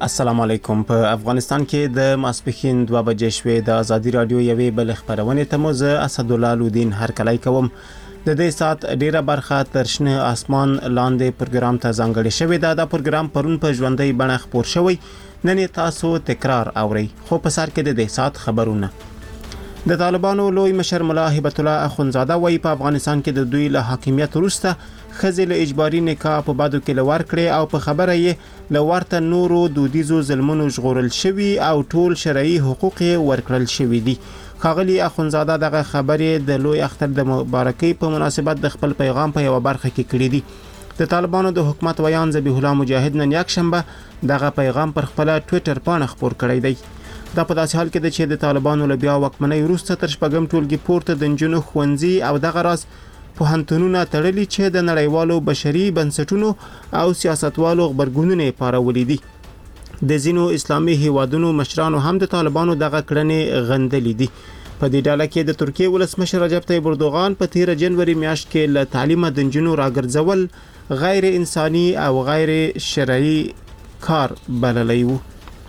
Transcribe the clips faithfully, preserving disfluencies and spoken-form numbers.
السلام علیکم. په افغانستان کې د ماسپښین دوه بجې شوې. د ازادي رادیو یوې بل خبرونه ته مو زه اسدالله لودین هرکلی کوم. د دې سات ډیره برخه تر شنه اسمان لاندې پروګرام ته ځانګړې شوې ده. دا پروګرام پرون په ژوندۍ بڼه خپور شوی. نن تاسو تکرار اورئ. خو په سر کې د دې سات خبرونه. د طالبانو لوی مشر ملا هبت الله اخونزاده وایي په افغانستان کې د دوی له حاکمیت وروسته خزل اجباري نکاح په بادو کې لور کړي او په خبره یې لورته نورو دودیزو ظلمونو ژغورل شوی او ټول شرعي حقوق ورکړل شوی دي. خاغلی اخونزاده دغه خبرې د لوی اختر د مبارکۍ په مناسبت د خپل پیغام په یو برخه کې کړی دي. د طالبانو د حکومت ویان ذبیح الله مجاهد نن یک شنبه دغه پیغام پر خپل ټوئیټر باندې خپور کړی دی. دا په داسې حال کې ده چې د طالبانو له بیا واکمنۍ وروسته تر شپږم ټولګي پورته د نجونو ښوونځي او دغه راز پوهنتونونه تړلي چې د نړیوالو بشري بنسټونو او سیاستوالو غبرګونونه پارولې دي. د ځینو اسلامي هیوادونو مشرانو هم د طالبانو دغه کړنې غندلې دي. په دې ډله کې د ترکیې ولسمشر رجب طیب اردوغان په تیر جنوري میاشت کې له تعلیمه د نجونو راګرځول غیر انساني او غیر شرعي کار بللی وو.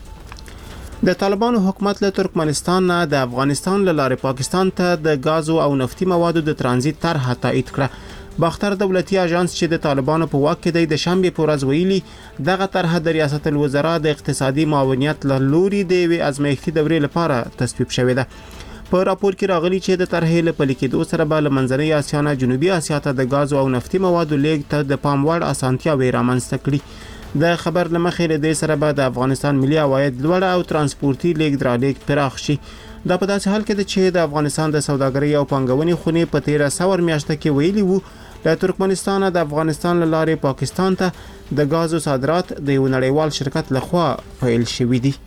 د طالبانو حکومت له ترکمنستان نه د افغانستان له لارې پاکستان ته د غازو او نفتي موادو د ترانزیت طرحه تایید کړه. باختر دولتي اژانس چې د طالبانو په واک کې دی د شنبې په ورځ ویلي دغه طرحه د ریاست الوزرا د اقتصادي معاونیت له لوري د یوې ازمایښتي دورې لپاره تصویب شوې ده. په راپور کې راغلي چې د طرحې له پلي کېدو سره به له منځنۍ اسیا نه جنوبي اسیا ته د غازو او نفتي موادو لیږد ته د پام وړ اسانتیاوې رامنځته کړي. د خبر لمخې له دې سره به د افغانستان ملي عواید لوړ او ترانسپورتي لیږد را لیږد پراخ شي. دا په داسې حال کې ده چې د افغانستان د سوداګرۍ او پانګونې خونې په تیره سور میاشته کې ویلي وو له ترکمنستان د افغانستان له لارې پاکستان ته د غازو صادرات د یو نړیوال شرکت لخوا پیل شوي دي.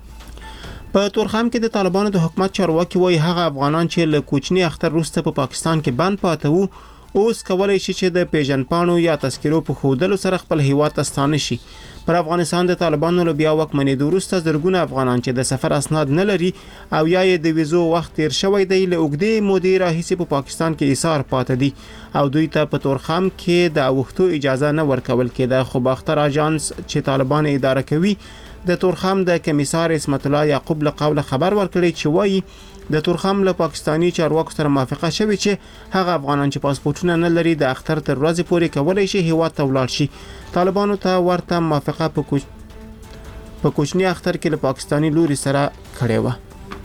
په تورخم کې د طالبانو د حکومت چارواکي وایي هغه افغانان چې له کوچني اختر وروسته په پاکستان کې بند پاتې وو اوس کولای شي چې د پیژنپاڼو یا تذکرو په ښودلو سره خپل هیواد ته ستانه شي. پر افغانستان د طالبانو له بیا واکمنېدو وروسته زرګونه افغانان چې د سفر اسناد نه لري او یا یې د ویزو وخت تیر شوی دی له اوږدې مودې راهیسې په پاکستان کې ایثار پاتې دي او دوی ته په تورخم کې د اوښتو اجازه نه ورکول کېده. خو باختر اژانس چې طالبان اداره کوي د تورخم د کمیسار اسمت الله یعقوب له قوله خبر ورکړی چې وایي د تورخم له پاکستانی چارواکو سره موافقه شوې چې هغه افغانان چې پاسپورتونه نه لري د اختر تر ورځې پورې کولای شي هیواد ته ولاړ شي. طالبانو ته ورته موافقه په کوچ... په کوچني اختر کې له پاکستانی لوري سره کړې وه.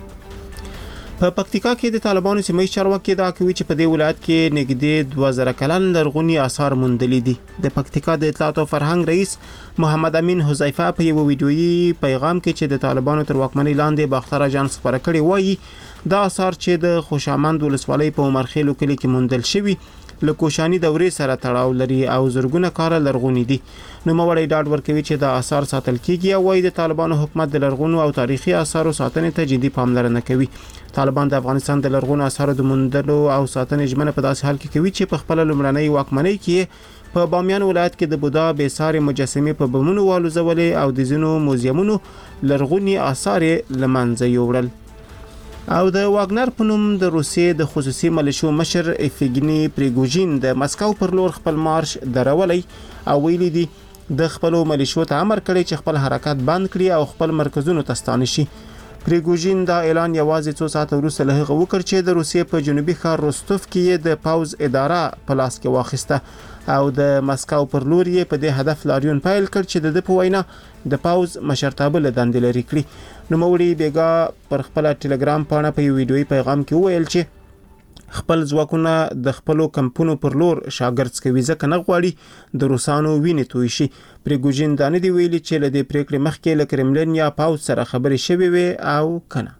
په پکتیکا کې د طالبانو سیمه چارواکي دا کوي چې په دې ولایت کې نږدې دوه زره کلن لرغوني آثار موندلي دي. د پکتیکا د اطلاعات او فرهنګ رئیس محمد امین حذیفه په یو ویډیویي پیغام کې چې د طالبانو تر واکمنۍ لاندې باختر اژانس خبره کړې وایي دا آثار چې د خوشامند ولسوالۍ په عمرخیلو کلي کې موندل شوي له کوشاني دورې سره تړاو لري او زرګونه کاله لرغوني دي. نوموړی ډاډ ورکوي چې دا آثار ساتل کیږي او وايي د طالبانو حکومت د لرغونو او تاریخي آثارو ساتنې ته جدي پاملرنه کوي. طالبان د افغانستان د لرغونو آثارو د موندلو او ساتنې ژمنه په داسې حال کې کوي چې په خپل لومړنۍ واکمنۍ کې په بامیان ولایت کې د بودا بېسارې مجسمې په بمونو والوزولې او د ځینو موزیمونو لرغوني آثار له منځه یوړل. او د واګنر په نوم د روسیې د خصوصي ملیشو مشر ایفګني پریګوژین د مسکو پر لور خپل مارش درولی او ویلي دي د خپل ملیشو ته امر کړی چې خپل حرکت بند کړي او خپل مرکزونو ته ستانه شي. پریګوژین دا اعلان یوازې څو ساعت وروسته له هغه وکړ چې د روسیې په جنوبي ښار روستوف کې د پاوز اداره په لاس کې واخیسته او د مسکو پر لور یې په دې هدف لاریون پیل کړ چې د په وینا د پاوز مشرتابه له دندې لري کړي. نوموړي بیګا پر خپل ټلګرام پاڼه په یو ویډیویي پیغام کې وویل چې خپل ځواکونه د خپلو کمپونو پر لور شاګرد کوي ځکه نه غواړي د روسانو وینې توی شي. پریګوژین دا نه دی ویلي چې له دې پریکړې مخکې له کرملین یا پاوز سره خبرې شوې وي او کنه.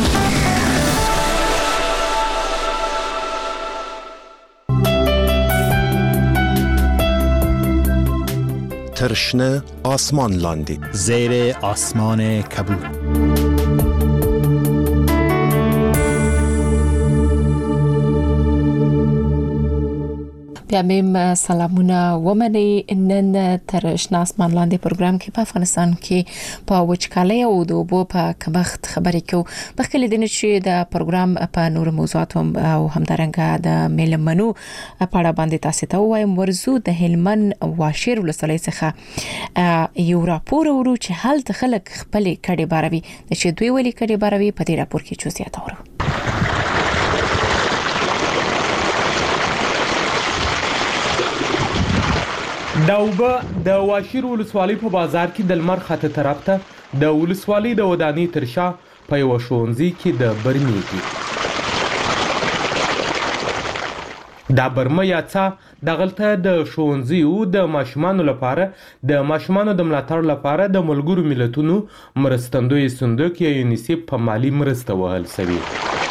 ترشنه آسمان لاندی زیر آسمان کبود. بیا میم سلامونه ومني نن تر شنه اسمان لاندې پروګرام کې په افغانستان کې په وچکالۍ او د اوبو په کمښت خبرې کوو. بخښلې دي چې د پروګرام په نور موضوعات او همدارنګه د میلمنو په اړه باندې تاسو ته وایم. ورزو د هلمند واشیر ولسوالۍ څخه یو راپور ورو چې هلته خلک خپل کډي باروي چې دوی ولي کډي باروي په دې راپور کې جزئیات اورو. دا اوبه د واشیر ولسوالۍ په بازار کې د لمر خاته طرف ته د ولسوالۍ د ودانۍ تر شا په یو ښوونځي کې د برمې دي. دا برمه یا څا دغلته د ښوونځیو د ماشومانو لپاره د ماشومانو د ملاتړ لپاره د ملګرو ملتونو مرستندوی صندوق یا یونیسیف په مالی مرسته وهل شوی.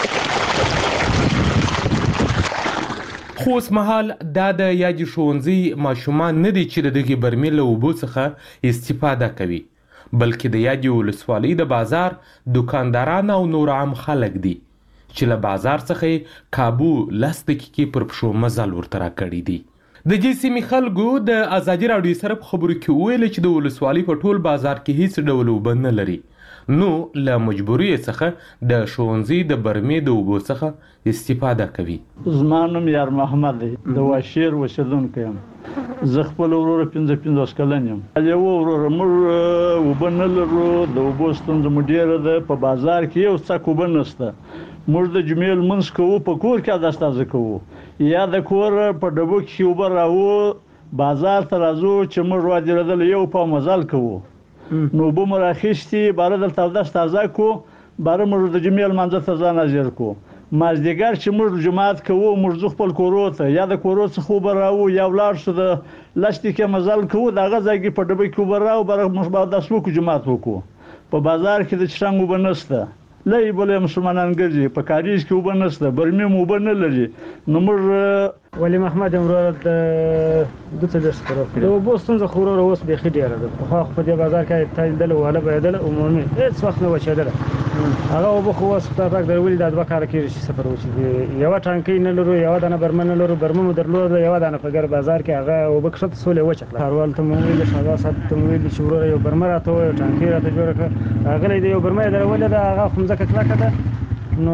خو اوس مهال دا د یادې ښوونځي ماشومان نه دي چې د دغې برمې له اوبو څخه استفاده کوي، بلکې د یادې ولسوالۍ د بازار دکانداران او نور عام خلک دي چې له بازار څخه کابو لس دقیقې پر پښو مزل ورته راکړي دي. د دې سیمې خلکو د ازادي راډیو سره په خبرو کې وویل چې د ولسوالۍ په ټول بازار کې هیڅ ډول اوبه نه لري، نو له مجبورۍ څخه د ښوونځي د برمې د اوبو څخه استفاده کوي. زما نوم یار محمد دی، د واشیر اوسېدونکی یم. زه خپل وروره پنځه پنځوس کلن یم. یوه وروره موږ اوبه نه لرو، د اوبو ستونزه مو ډېره ده. په بازار کې یو څک اوبه نشته. موږ د جمعې لمونځ کوو، په کور کې اودس کوو، یا د کور په ډبو کې اوبه راوړو بازار ته راځو چې موږ وادرېدل یو په مزل کوو. نو اوبه مو راخیستې باره دلته اودس تازه کړو، باره موږ د جمعې لمانځه ته ځان حاضر کړو. مازدیګر چې موږ جماعت کوو، موږ ځو خپل کورو ته، یا د کورو څخه اوبه راوړو یا ولاړ شو د لس دقیقې مزل کوو، د هغه ځای کې په ډبه کې اوبه راوړو، باره موږ به اودس وکړو، جماعت وکړو. په بازار کې د چشنګ اوبه نشته، لږ بلې مسلمانان ګرځي. په کاریز کې اوبه نشته، برمې مو اوبه نه لري. نو موږ ولی محمد امرو د دوه څلور طرف د اوبو ستونزه خو ورو اوس بیخي ډېره ده. پخوا خو په دې بازار کې تایدل واله بهدله عمومي هېڅ وخت نه وچېدله. هغه اوبه خو اوس خدای پاک درولي دا دوه کاله کېږي چې سفر وچېږي. یوه ټانکۍ نه لرو، یوه دانه برمه نه لرو. برمه مو درلوده یوه دانه په ګر بازار کې، هغه اوبه کښته سولې وچه کړه. ښاروال ته مو وویل، شهزاد صاحب ته مو ویل چې وروره یو برمه راته ووایه، ټانکۍ راته جوړه کړه. راغلی دی یو برمه یې درولې ده، هغه خو مځکه کلکه ده، نو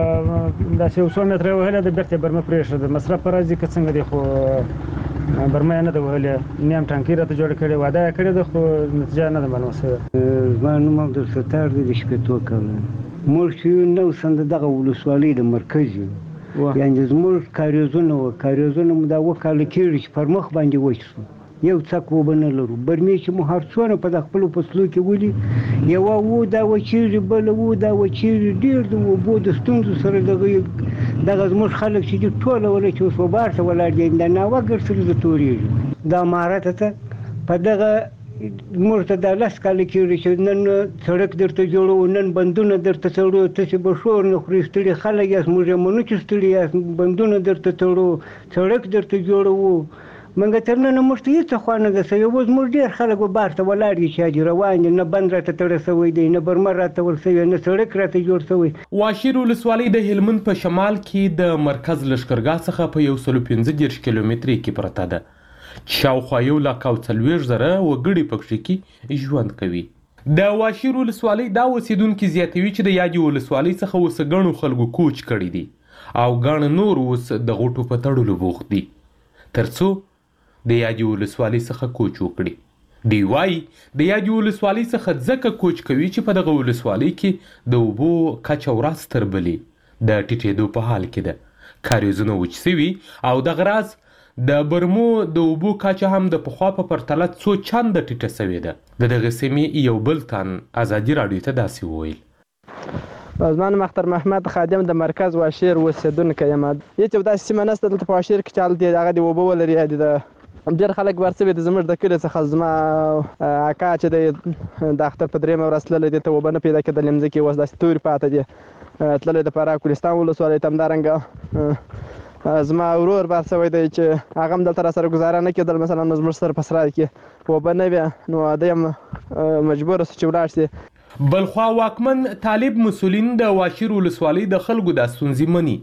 داسې یو څو متره یې وهلې ده، بېرته یې برمه پرېښوده. د مصرف په راځي که څنګه دی، خو برمه یې نه ده وهلې. نیم ټانکۍ راته جوړه کړې، واده یې کړې ده، خو نتیجه نه ده معلومه شوې. زما نوم عبدالستار دی، د شپېتو کاله. موږ چې نو سند دغه ولسوالۍ د مرکز یو، یعنې زموږ کاریزونه وو، کاریزونه مو دا اووه کاله کېږي چې پر مخ باندې وچ شو، یو څک اوبه نه لرو. برمې چې مو هر څونه په د خپلو فصلو کې ولي، یوه وو دا وچېږي، بله وو دا وچېږي. ډېر د اوبو د ستونزو سره دغه دغه زموږ خلک چې دي ټوله وله چې اوس وبار ته ولاړ دي، د ناوګر سره د تورېږي. دا مهارت ته په دغه موږ ته دا لس کاله کېږي چې نن سړک درته جوړوو، نن بندونه درته تړو. تاسې به ښور نه خورئ، ستړي خلک یاست، موږ یې منو چې ستړي یاست. بندونه درته تړو، سړک درته جوړوو. منګه تر ننه موږ ته هېڅ خوا نه ده شوې. اوس موږ ډېر خلک به بار ته ولاړ دي چې حاجي روان دي، نه بند راته تړه شوی دی، نه برمه راته ور شوې، نه سړک راته جوړ شوی. واشیر ولسوالۍ د هلمند په شمال کې د مرکز لښکرګاه څخه په یو سلو پنځه دېرش کیلومترۍ کې پرته ده، چې شاوخوا یو لاک او څلوېښت زره وګړي پکې کې ژوند کوي. د واشیر ولسوالۍ دا اوسېدونکي زیاتوي چې د یادې ولسوالۍ څخه اوس ګڼو خلکو کوچ کړی دی او ګڼ نور اوس د غوټو په تړلو بوخت دي تر څو د یادې ولسوالۍ څخه کوچ وکړي. دوی وایي د یادې ولسوالۍ څخه ځکه کوچ کوي چې په دغه ولسوالۍ کې د اوبو کچه ورځ تر بلې د ټیټېدو په حال کې ده. کاریزونه وچ سوي او دغه راز د برمو د اوبو کچه هم د پخوا په پرتله څو چنده ټیټه سوې ده. د دغه سیمې یو بل تن ازادي راډیو ته داسې وویل. زما نوم اختر محمد، خادم د مرکز واشیر اوسېدونکی یم. هېڅ یو داسې سیمه نشته دلته په واشیر کې چې هلته هغه د اوبه ولري. د ډېر خلک بار شوي دي. زموږ د کلي څخه زما اکا چې دی د اختر په درېیمه ورځ تللی دی، ته اوبه نه پیدا کېدلې، مځکې اوس داسې تورې پاتې دي. تللی د فراه کوهستان ولسوالۍ ته. همدارنګه زما ورور بار شوی دی چې هغه هم دلته راسره ګزاره نه کېدل. مثلا زموږ سره په سرای کې اوبه نه وي، نو دی هم مجبوره شو چې ولاړ شي. بلخوا واکمن طالب مسولین د واشیر ولسوالۍ د خلکو دا ستونزې مني،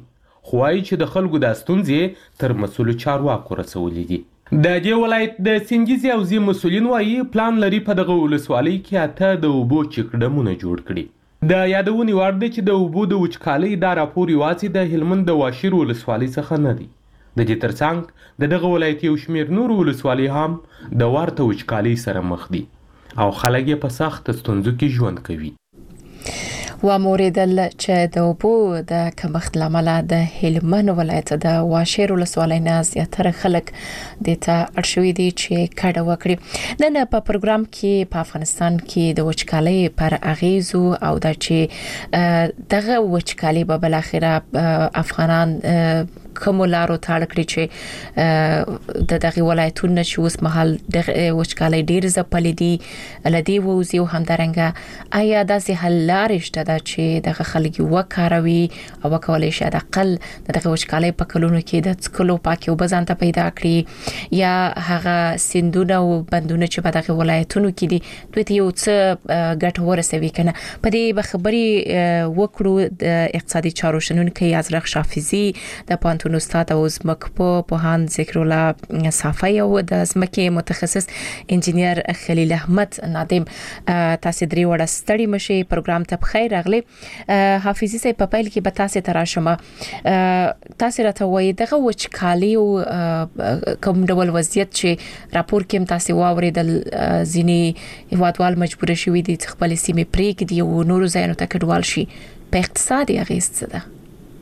خو وایي چې د خلکو دا ستونزې تر مسؤلو چارواکو رسولي دي. د دې ولایت د سنګیزي حوزې مسؤلین وایي پلان لري په دغه ولسوالۍ کې اته د اوبو چکډمونه جوړ کړي. د یادونې وړ دی چې د اوبو د وچکالۍ دا راپور یوازې د هلمند د واشیر ولسوالۍ څخه نه دی. د دې ترڅنګ د دغه ولایت یو شمېر نورو ولسوالۍ هم د ورته وچکالۍ سره مخ دي او خلک یې په سخت ستونزو کې ژوند کوي. و موریدل چې د اوبو د کمښت لامل د هلمند ولایت د واشیر ولسوالۍ نه زیاتره خلک د ته اړشوي دي چې کډه وکړي. نن په پروګرام کې په افغانستان کې د وچکالۍ پر اغیزو او د چې دغه وچکالۍ په بل اخره افغانان کوم لارو تاړ کړی چې د دغه ولایتونو چې اوس مهال د وچکالۍ ډیر ځپلې دي لدی ووزي او همدارنګه آیا داسې حل لارې شته چې دغه خلک وکاروي او وکولای شي د اقل دغه وچکالۍ په کلونو کې د څکلو پاکي او بزانته پیدا کړي یا هغه سیندونه او بندونه چې په دغه ولایتونو کې دي دوی ته یو څه ګټه ورسوي کنه. په دې خبري وکړو د اقتصادي چارو شنونکي ازرق شافعي د پانتون استاد او زمکپو پوهان ذکر الله صافی او د زمکه متخصص انجینیر خلیل احمد نادم. تاسو درې وړه ستړي مشي پروګرام ته بخیر راغلی. حافظي سي په پیل کې به تاسو تراشمه تاسو راته وایي دغه وچکالي او کوم ډول وضعیت چې راپور کې تاسو واوریدل ځینی هیوادوال مجبور شوي دي خپل سیمه پریک دی او نورو ځایونو ته کډوال شي. په اقتصادي اغیز څه ده؟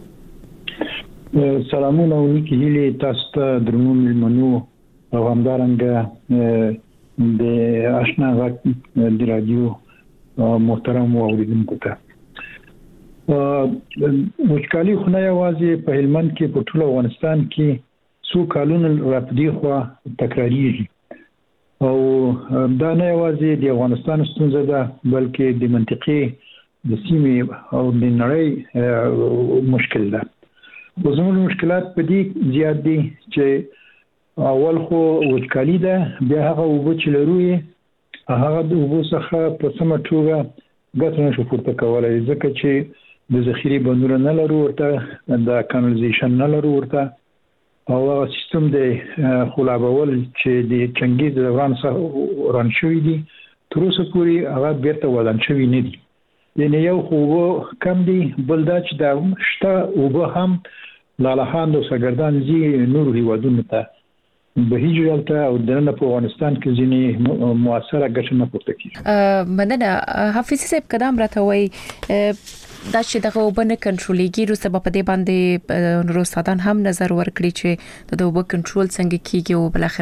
سلامونه او نیکی هیله تاسو ته درنو ملمنو او همدارنګه د آشنا غږ د رادیو محترم اوریدونکو ته. وچکالي خو نه یوازې په هلمند کې په ټول افغانستان کې څو کالونه راپدې خوا تکراریږي او دا نه یوازې د افغانستان ستونزه ده بلکې د منطقې د سیمې او د نړۍ مشکل ده. وزمون مشکلات په دې زیات دي چې اول خو وچکالي ده بیا هغه اوبه چې لرو هغه د اوبو څخه په سمه توګه ګټه نشو پورته کولای ځکه چې د ذخیرې بندونه نه لرو ورته د کانالیزیشن نه لرو ورته او هغه سیستم د خلابول چې د چنګیز د وران څخه وران شوی دي تر اوسه پورې هغه بیرته ودان شوی نه دي. یعنی یو خو کم دي بل دا چې دا شته اوبه هم لالهان او سګردان زی نور هیوادونو ته به هیجرالته او دنه په افغانستان کې ځینې موثره ګټه نه پورته کیږي. مننه حافظ صاحب قدم راته وای دا چې دغه وبنه کنټرولېږي روسه په دې باندې نور استادان هم نظر ورکړي چې د وب کنټرول څنګه کیږي او بل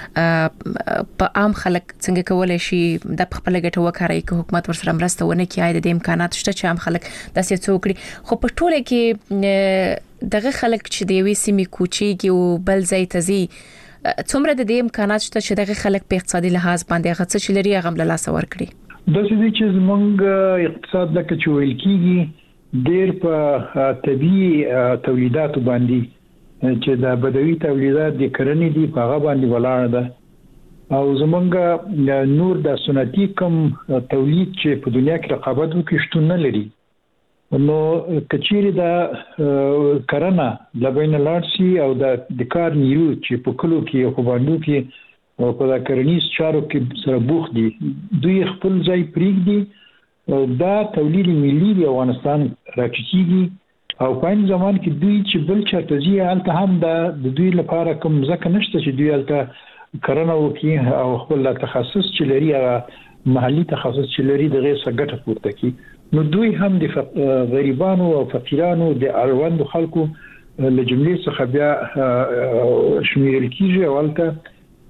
اخره په عام خلک څنګه کولای شي د خپل ګټه وکړي چې حکومت ورسره مرسته ونه کوي. د امکانات شته چې عام خلک داسې څه وکړي خو په ټوله کې دغه خلک چې د وی سیمې کوچیږي او بل ځای ته ځي څومره د دې امکانات شته چې دغه خلک په اقتصادي لحاظ باندې هغه څه لري هغه له لاس ورکړي. د څه چې زمونږ اقتصاد لکه چې ویل کیږي ډېر په طبيعي تولیداتو باندې چې د بدوي تولیدات د کرنې دی په هغه باندې ولاړ ده او زمونږ نور د سنتي کم تولید چې په دنیا کې رقابت وکړي شتون نه لري. نو کچېری د کرنه د بین لارسي او د کار نیرو چې په کلو کې او په باندې کې او په کرنیز چارو کې سره بوخ دي دوی خپل ځای پریږدي دا تولید ملي د افغانستان راکچيږي او په این زمان کې دوی چې بل چاته ځي هلته هم د دوی لپاره کوم ځکه نشته چې دوی هلته کرنه وکړي او خپل تخصص چې لري هغه محلي تخصص چې لري د غیر څخه ګټه پورته کوي. نو دوی هم د غریبانو او فقیرانو د اړوند خلکو له جملې څخه بیا شمیرل کیږي او هلته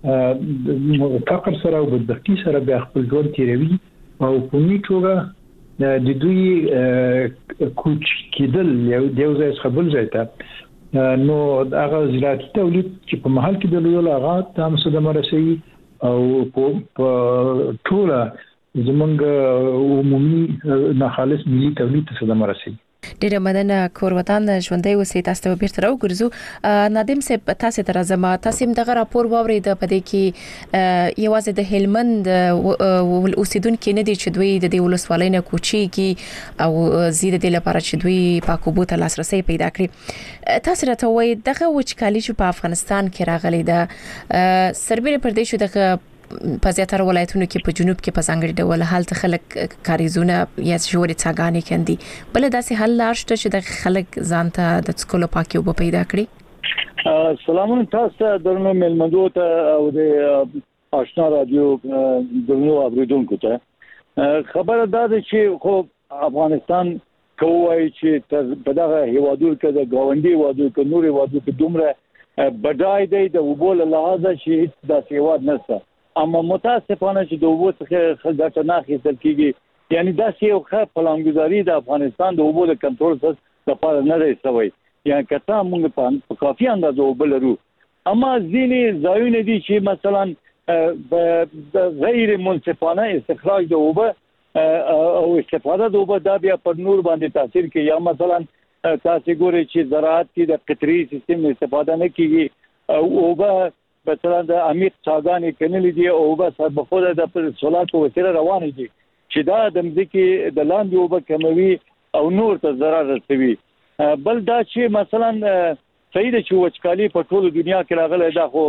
فقر سره او بدبختی سره بیا خپل ژوند تیروي او په نیټوګه د دوی کوچ کېدل یو د یو ځای څخه بل ځای ته نو هغه زراعتي تولید چې په محل کې د لویو لاغات هم صدمه رسوي او په ټوله زمونږ عمومي ناخالص ملي تولید ته صدمه رسوي. ډیره مننه کور وطن ژوندۍ اوسې. تاسو ته بیرته راوګرځو. نادم صاحب تاسو ته راځم. تاسو دغه راپور واورید په دې کې یوازې د هلمند اوسیدونکو نه دي چې دوی د دې ولسوالۍ نه کوچیږي او زیاده د لپاره چې دوی پاکوبو ته لاسرسي پیدا کړي. تاسو راته وایي دغه وچکالي چې په افغانستان کې راغلي ده سربېره پر دې شو دغه په زیاتره ولایتونو کې په جنوب کې په ځانګړي ډول حالت خلک کاریزونه یا ژورې څاګانې کندي بل داسې حل لار شته چې د خلک ځان ته د څکلو پاکي اوبه پیدا کړي. سلامونه تاسو درنو ملمندو ته او د آشنا رادیو درنو اوریدونکو ته خبره ده چې خو افغانستان کوي چې په دغه هیوادونو کې د گاونډي هیوادونو کې نور هیوادونو کې دومره بدای دی د وبول لحاظه چې د هیواد نشته اما متاسفانه چې د وبو څخه ګټه نه اخیستل کیږي یعنی دا یو ښه پلانګذاري د افغانستان د وبو د کنټرول څخه لپاره نه دی شوی یعنی کته موږ په کافي اندازه وبل لرو اما ځینې ځایونه دي چې مثلا د غیر منصفانه استخراج د وبو او استفاده د وبو د بیا پر نور باندې تاثیر کوي یا مثلا تاسو ګورئ چې زراعت کې د قطري سیستم استفاده نه کیږي او وبو مثلا د عمیق څاګانې کنلې دي او بس په خوده د سولار په وسیله روان دي چې دا د مځکې د لاندې وبو کموي او نور ته ضرر رسوي. بل دا چې مثلا صحیح ده چې وچکالي په ټول دنیا کې راغله دا خو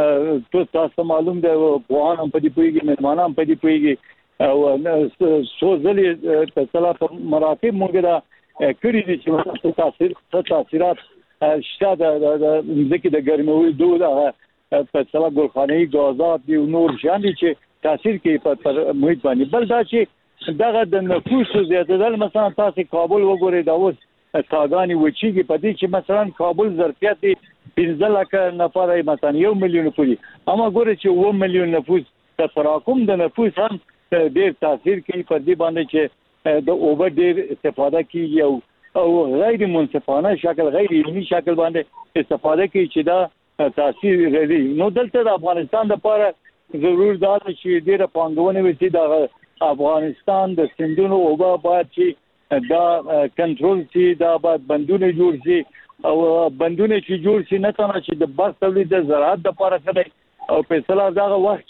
ټول تاسو معلوم ده په ان په دې پويږي مهمانان په دې پويږي او څو ځلې تاسو په مراتب موږ دا کړی دي چې تاثیر تاثیرات شته د مځکې د ګرمولو دوه په سلا ګلخانه‌ای غازات دی نور شان دي چې تاثیر کوي په محیط باندې. بل دا چې دغه د نفوس زیاتېدل مثلا تاسو کابل وګورئ دا اوس څاګانی وچیږي په دې چې مثلا کابل ظرفیت پنځه لک نفر مثلا یو میلیون پوری اما ګورئ چې و میلیون نفوس د تراکم د نفوس هم ډېر تاثیر کوي په دې باندې چې د اوبه ډېر استفاده کوي او او غیر منصفانه شکل غیر علمي شکل باندې استفاده کوي چې دا تاثیر لري. نو دلته د افغانستان لپاره ضرور دا چې ډیره پانګونه وشي د افغانستان د سندونو اوبه باید چې دا کنټرول شي دا باید بندونه جوړ شي او بندونه چې جوړ شي نه تنه چې د بس تولید د زراعت لپاره کړي او په اصطلاح دا وخت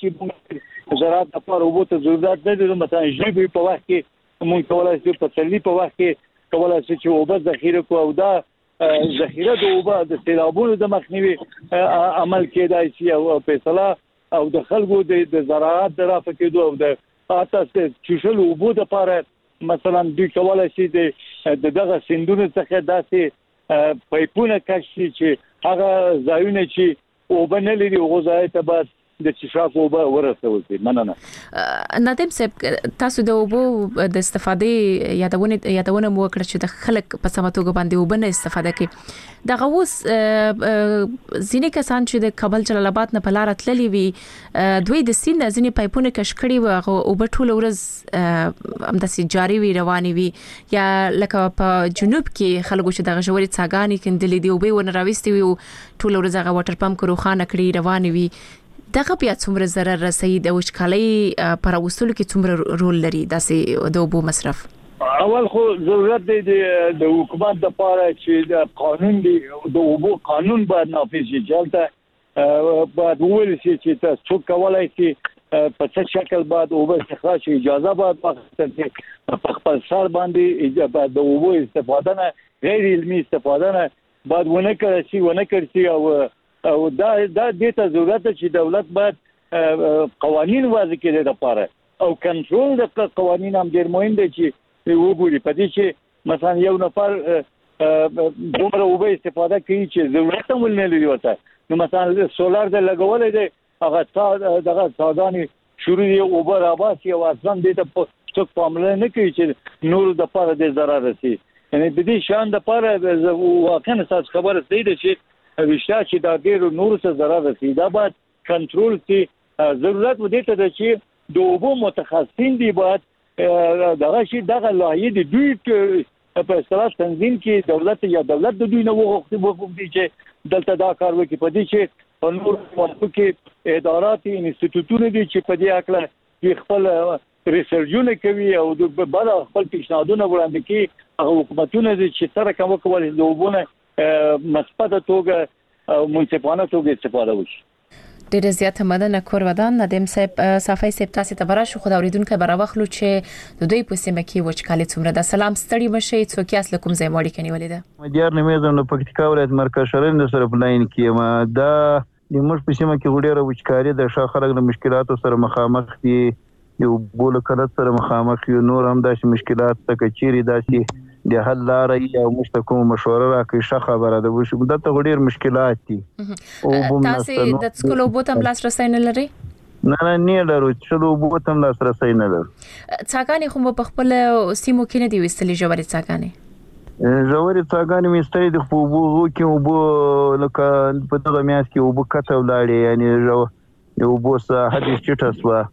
چې زراعت لپاره اوبه ته ضرورت نه لري مثلا ژبې په وخت کې موږ کولای شو په تللی په وخت کې کولای شو چې اوبه ذخیره کوو او دا ذخیره د اوبه د سیلابونو د مخنیوي عمل کېدای شي او په اصطلاح او د خلکو د زراعت د رافع کېدو او د اساس چشل اوبو د لپاره مثلا دوی کولای شي د دغه سندونو څخه داسې پایپونه کشي چې هغه ځایونه چې اوبه نه لري او ځای ته بس د چشاک اوبه ورسول شي. مننه. نادم صاحب تاسو د اوبو د استفادې یادونه یادونه مو وکړه چې د خلک په سمه توګه باندې اوبه نه استفاده کوي. د غوس ځینې کسان چې د کابل جلال آباد نه په لار تللی وي دوی د سین ځینې پایپونه کش کړي و هغه اوبه ټول ورځ همداسې جاري وي رواني وي یا لکه په جنوب کې خلکو چې د غژوري څاګانې کندلې دي اوبه ونه راوستي وي ټول ورځ هغه واټر پمپ روخانه کړي رواني وي دغه بیا څومره ضرر رسوي د وچکالۍ پر اوسلو کې څومره رول لري داسې د اوبو مصرف؟ اول خو ضرورت دی د حکومت لپاره چې د قانون دی د اوبو قانون باید نافذ شي چې باید وویل شي چې تاسو کولای شئ په څه شکل باید اوبه استخراج اجازه باید واخیستل شي په خپل سر باندې باید د اوبو استفاده نه غیر علمي استفاده نه باید ونه کړی شي ونه کړی شي او او دا دا د ته ضرورت چې دولت باید قوانين وضع کړي د لپاره او کنټرول د قوانين هم ډیر مهم دي چې وګوري په دې چې مثلا یو نفر دومره اوبه استفاده کوي چې ضرورت هم نه لري وته نو مثلا سولار د لګول دي هغه دغه څاګانی شروع یو اوبه راباسي او اصلا دې ته څوک پاملرنه نه کوي چې نور د لپاره د ضرر رسي یعنی د دې شان د لپاره واقعا اساس خبره دی چې وشته چې دا ډېر نور څه ضرر رسي دا باید کنټرول شي. ضرورت و دې ته ده چې د اوبو متخصصین دی باید دغه شي دغه لایحې د دوی په اصطلاح تنظیم کې دولت یا دولت د دوی نه وغوښتي چې دلته دا کار وکړي په دې چې په نور ملکو کې ادارات انسټیټیوټونه دي چې په دې اړه خپل ریسرچونه کوي او د بل خپل پیشنهادونه وړاندې کوي حکومتونه چې سره کوم کول د وبونه مثبت توګه منصفانه توګه استفاده وشي. ډېر زیات مدنه کور ودان ندیم صاحب صافي صاحب تاسو ته برا شو خو دا اوریدونکو براوخلو چې د دوی په سیمه کې وچکالي څومره د سلام ستړي مشي څوک اصل کوم ځای ماړي کني ولیده مدیار نمیزم د پکتیکا ولایت مرکز شرین سره پلاین کې ما دا د موږ په سیمه کې وړي وچکالي د شا خلک د مشکلاتو سره مخامخ دي یو بول کله سره مخامخ یو نور هم داسې مشکلات ته چیرې داسې د حل لارې او مستقیم مشوره راکړي ښه خبره ده وشو دا ته ډېر مشکلات دي او تاسو د څکلو بوتم لاس رسای نه لري نه نه نه لرو چې بوتم لاس رسای نه لرو څاګانې خو په خپل سیمو کې نه دی وستلې جوړې څاګانې جوړې څاګانې مستری د خو بو کې او بو لکه په دغه میاس کې او بو کته ولاړې یعنی یو بو سه حدیث چټسوا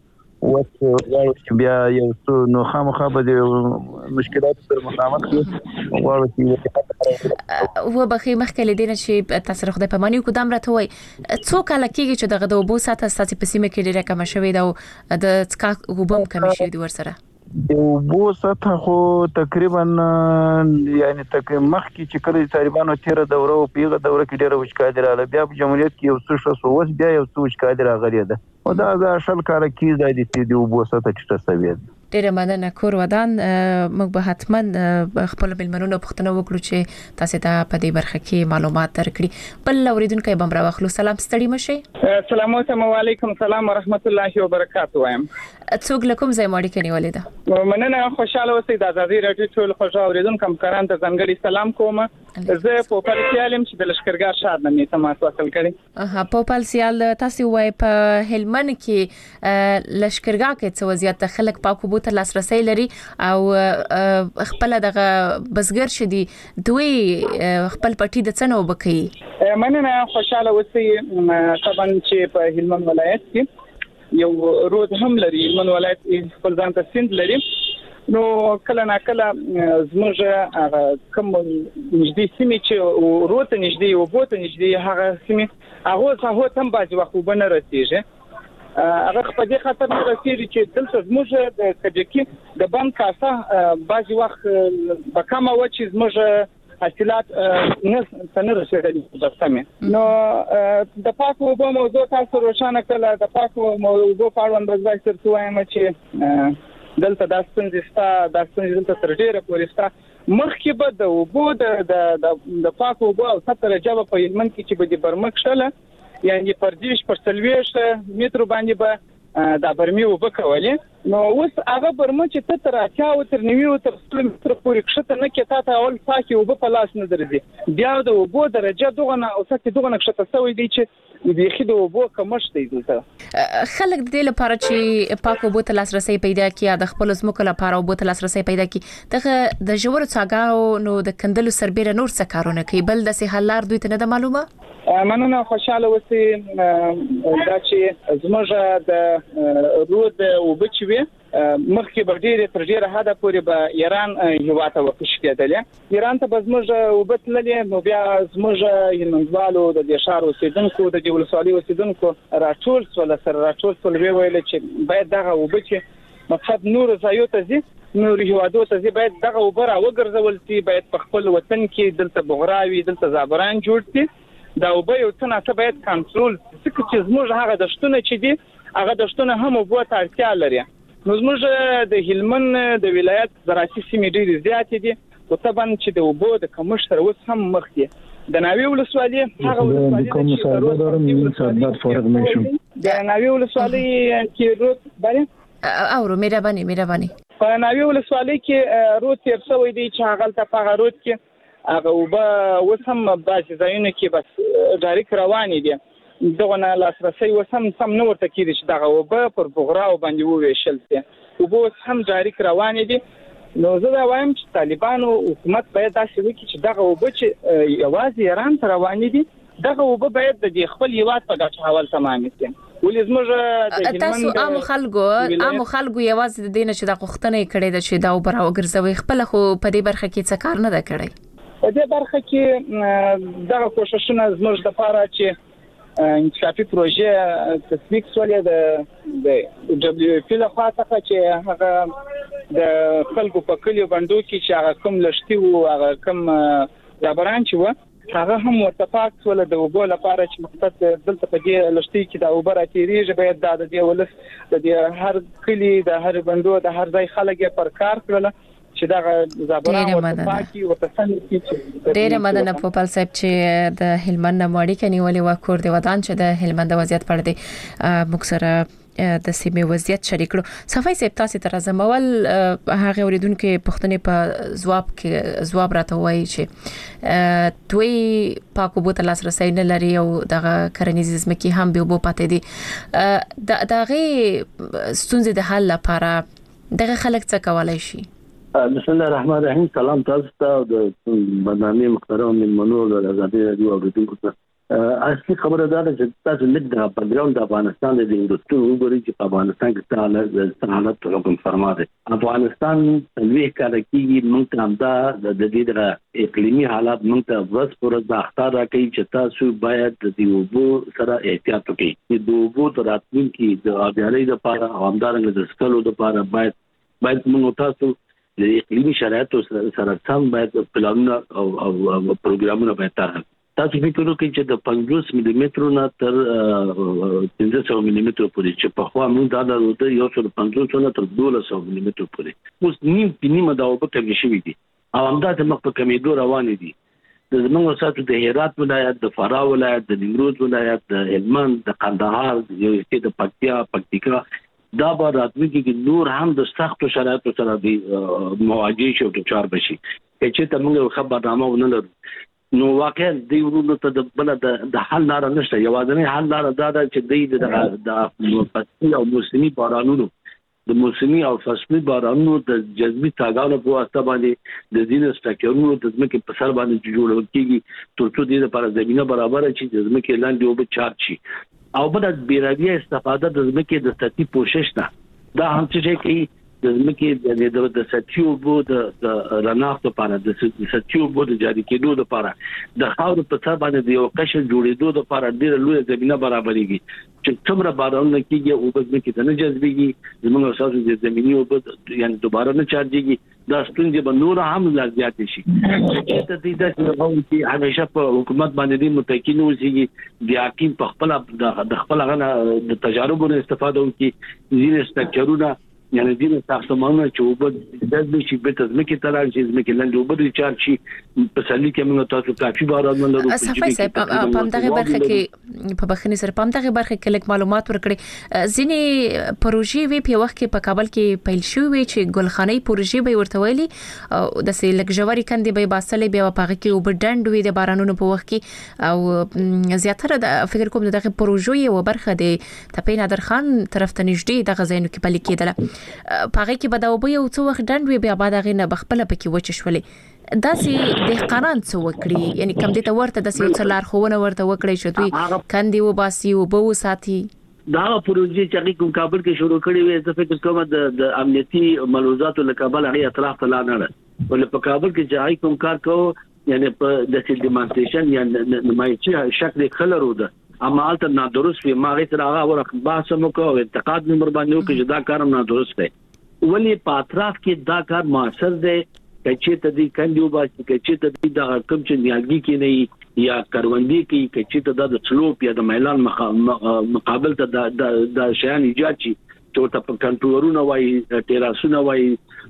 وڅ بیا یو څو نو خامخا به مشکلات سره مخامخ دي غواړو چې و بخي مخکې لیدنه چې تاسو خدای په معنی کو دام راته وای څو کال کېږي چې دغه د وبو ساته ستاسو په سیمه کې ډیره کم شوې ده د څکا وبم کم شوې د ورسره د وبو ساته خو تقریبا یعنی تقریبا مخکې چې کله طالبانو تیر دوره او پیغه دوره کې ډیره وشکا دراله بیا په جمهوریت کې یو څه شو وس بیا یو څه وشکا دراغلی ده او دا د اصل کار کې د دې د وبو ساته چې تسوي ډیره مننه کور ودان موږ به حتما خپل بلمنونو پښتنو وکړو چې تاسو ته په دې برخه کې معلومات درکړي بل اوریدونکو به مرا واخلو سلام ستړي مشه السلام علیکم سلام ورحمت الله وبرکاته وایم څوک لکم زې ماړي کني ولیدا مننه خوشاله اوسئ د ازادي رادیو ټول خوشاله اوریدونکو کمکاران ته ځانګړي سلام کوم زه په پالسیالم چې د لشکرګاه شاد نه تماس وکړ کړی اها په پالسیال تاسو وای په هلمند کې لشکرګاه کې څو وضعیت خلک پاکو بوته لاسرسي لري او خپل دغه بسګر شدي دوی خپل پټي د څنو بکې مننه خوشاله اوسئ طبعا چې په هلمند ولایت کې یو رود هم لري هلمند ولایت خپل ځان ته سند لري نو کله نا کله زموږ کوم نږدې سیمې چې روته نږدې او بوته نږدې هغه سیمې هغه څه هم باندې وخت وبنه رسیږي هغه په دې خاطر نه رسیږي چې دلته زموږ د کډکی د بند کاسه باندې وخت په کومه و چې زموږ حاصلات نه څنګه رسیدلي د سمې نو د پاکو وبو موضوع تاسو روښانه کړل د پاکو موضوع په اړه اندازه تر وایم چې دلته د ستنځستا د ستنځل تر ډیره پورستا مخکې به د وبو د د پاکو وبو او ستر جواب په هلمند کې چې به د برمک شله یعنی پردیش پر سلويش متر باندې به د برمي وبو کولې نو اوس هغه برمه چې تر اتیا او تر نوي او تر ستل متر پورې کښته نه کې تا اول پاکي وبو په لاس نه درځي بیا د وبو درجه دغه او ستې دغه کښته سوې دي چې د خېدو وبو کمش دی دلته خلک د دې لپاره چې پاکو وبو ته لاسرسي پیدا کړي د خپل زمکو لپاره وبو ته لاسرسي پیدا کړي دغه د جوړو څاګاو نو د کندلو سربېره نور څه کارونه کوي بل د سه حلار دوی ته نه د معلومه مننه خوشاله اوسئ دا چې زموږ د رود وبچوي مخکې به ډېر تر ډېر حدا پورې به ایران هیواته وکښېدلې ایران ته به زموږ وبتللې نو بیا زموږ هلمندوالو د دې ښار اوسیدونکو د دې ولسوالۍ اوسیدونکو راټول سول سره راټول سول ویل چې باید دغه وبچې مقصد نور ځایو ته ځي نور هیوادو ته ځي باید دغه وبره وګرځول شي باید په خپل وطن کې دلته بغراوي دلته زابران جوړ شي دا وبه یو څه نه باید کنټرول څه چې زموږ هغه دشتونه چې دي هغه دشتونه هم وبو ته اړتیا لري نو زموږ د هلمند د ولایت زراعتي سیمې ډېرې زیاتې دي او طبعا چې د وبو د کمښت سره اوس هم مخ دي د ناوی ولسوالۍ هغه ولسوالۍ د ناوی ولسوالۍ کې روت باندې او مهرباني مهرباني په ناوی ولسوالۍ کې روت تیر شوی دی چې هغه ته په روت کې هغه وبا اوس هم بعض ځایونه کې بس ډایرک روان دي دغه نه لاسرسي وسم سم نو ورته کېږي چې دغه وبا پر بغراو باندې وویشل شي وبو هم ډایرک روان دي نو زه دا وایم چې طالبانو حکومت باید داسې وکړي چې دغه وبا چې یوازې ایران ته روان دي دغه وبا باید د خپل هیواد په ګټه حواله تمام شي ولې زموږ تاسو عام خلکو عام خلکو یوازې د دینه چې د غوښتنې کړي د چې دا وبره وګرځوي خپل خو په دې برخه کې څه کار نه ده کړی په دې برخه کې دغه کوششونه زموږ د لپاره چې انکشافي پروژه تصویب شولې د د دبليو اف پی له خوا څخه چې هغه د خلکو په کلیو بندو کې چې هغه کم لشتي او هغه کم رابران چې و هغه هم متفاق ول د وبو لپاره چې مقصد دلته په دې لشتي کې د اوبر اتیریږي باید د دې ولس د دې هر کلی د هر بندو د هر ځای خلک پر کار کړل چې دا زابران او پاکي او تسنی کې ډېر مدنه په پال صاحب چې د هلمند نماړي کني ولې وکور دی ودان چې د هلمند وضعیت پر دی مکسره د سیمه وضعیت شریک کړو صفای صاحب تاسو تر زمول هغه اوریدونکو پښتنې په جواب کې جواب راته وایي چې دوی پاکو بوت لاسرسي نه لري او دغه کرنیز ځمکې هم به وبو پاتې دي د دغه ستونزې د حل لپاره دغه خلک څه کولای شي؟ بسم الله الرحمن الرحیم. سلام تاسو ته د برنامه محترم من منور د ازادي رادیو اوریدونکو ته. اصلي خبره دا ده چې تاسو لږ د بیکګراوند د افغانستان د انډستری وګورئ چې په افغانستان کې تعالی حالت حکم فرما ده. افغانستان لوی کار کوي موږ هم دا د دې د اقلیمي حالات موږ ته ورځ پر ورځ د اختار راکړي چې تاسو باید د دې وبو سره احتیاط وکړئ. د وبو تر راتلونکي د آبیارۍ لپاره او همدارنګه د سکلو لپاره باید باید موږ تاسو د اقلیمي شرایطو سره سم باید پلانونه او او پروګرامونه باید طرح تاسو فکر وکړئ چې د پنځوس ملي مترو نه تر پنځه سوه ملي مترو پورې چې په خوا موږ دا درلوده یو سل پنځوس نه تر دولس سوه ملي مترو پورې اوس نیم نیمه دا اوبه کمې شوي دي او همداسې مخ په کمېدو روانې دي. د زموږ ساتو د هرات ولایت، د فراه ولایت، د نیمروز ولایت، د هلمند، د قندهار، یو څه د پکتیا پکتیکا دا به راتلونکي کې نور هم د سختو شرایطو سره دی مواجه شي او دچار بشي. چې ته موږ خبرنامه ونه لرو نو واقعا دی ورونو ته د بل د حل لار نشته. یوازینی حل لار دا ده چې دی د د فصلي او موسمي بارانونو د موسمي او فصلي بارانونو د جذبي تاګانو په واسطه باندې د ځینې سټاکرونو د ځمکې په سر باندې جوړول کیږي ترڅو د لپاره زمينه برابر شي چې ځمکې لاندې وب چارج شي. او بل د بیراوی استفاده د ځمکې د سطحي پوشش نه دا هم چې کوي د ځمکې د د سطحي وبو د رناخت لپاره د سطحي وبو د جاری کېدو لپاره د خاور په سر باندې د یو قشر جوړېدو لپاره ډېر لوی زمينه برابرېږي چې څومره باران کېږي او په ځمکې ته نه جذبېږي زموږ اساسو د زميني وبو یعنی دوباره نه چارجېږي دا ستونزې به نور هم لا زیات شي. چې ته دې د چې همیشه په حکومت باندې متکین اوسېږي د حکیم په خپل د خپل غنه د تجاربونو استفاده وکړي ځینې سټرکچرونه یعنی دینه ساختمانونه چې وبد د دې شي به تزمکه تلل شي زمکه لاندې وبد ریچارج شي په سالي کې موږ تاسو کافي باران لرو. صفای صاحب په دغه برخه کې په بخښنې سره په دغه برخه کې لیک معلومات ورکړي ځینې پروژې وی په وخت کې په کابل کې پیل شوې چې ګلخانې پروژې به ورته ویلي او د سې لګجوري کندې به باسلې به په هغه کې وبډند وي د بارانونو په وخت کې او زیاتره د فکر کوم دغه پروژې یو برخه د تپین نادر خان طرف ته نږدې دغه ځایونو کې پلي کېدله پاره کې به دا وبو یو څو وخت ډند وي بیا بعد غینه بخپل پکې وچ شولې داسې د قانون څو وکړي یعنی کم دې ته ورته داسې یو څلار خوونه ورته وکړي چې دوی کندي و باسي او بو ساتي دا پروژې چې کوم کابل کې شروع کړي وي زه فکر کوم د د امنیتي ملحوظاتو له کابل هغه اطراف ته لاندې ول په کابل کې چې کوم کار کوو یعنی په د سیل ډیمانستریشن یا نمایشي شکل خلرو ده اما الته نادرست وي ما غي تر هغه ورخ باسه مو کو اعتقاد نمبر باندې او چې دا کارم نادرست دی ولی په اطراف کې دا کار موثر دی چې ته دې کندیو باسي چې ته دې د کوم چې نیالګي کې نه یا کروندې کې چې ته د سلوپ یا د میلان مقابل ته د شیان ایجاد شي چې ته په کنټرولونه وای ټیراسونه وای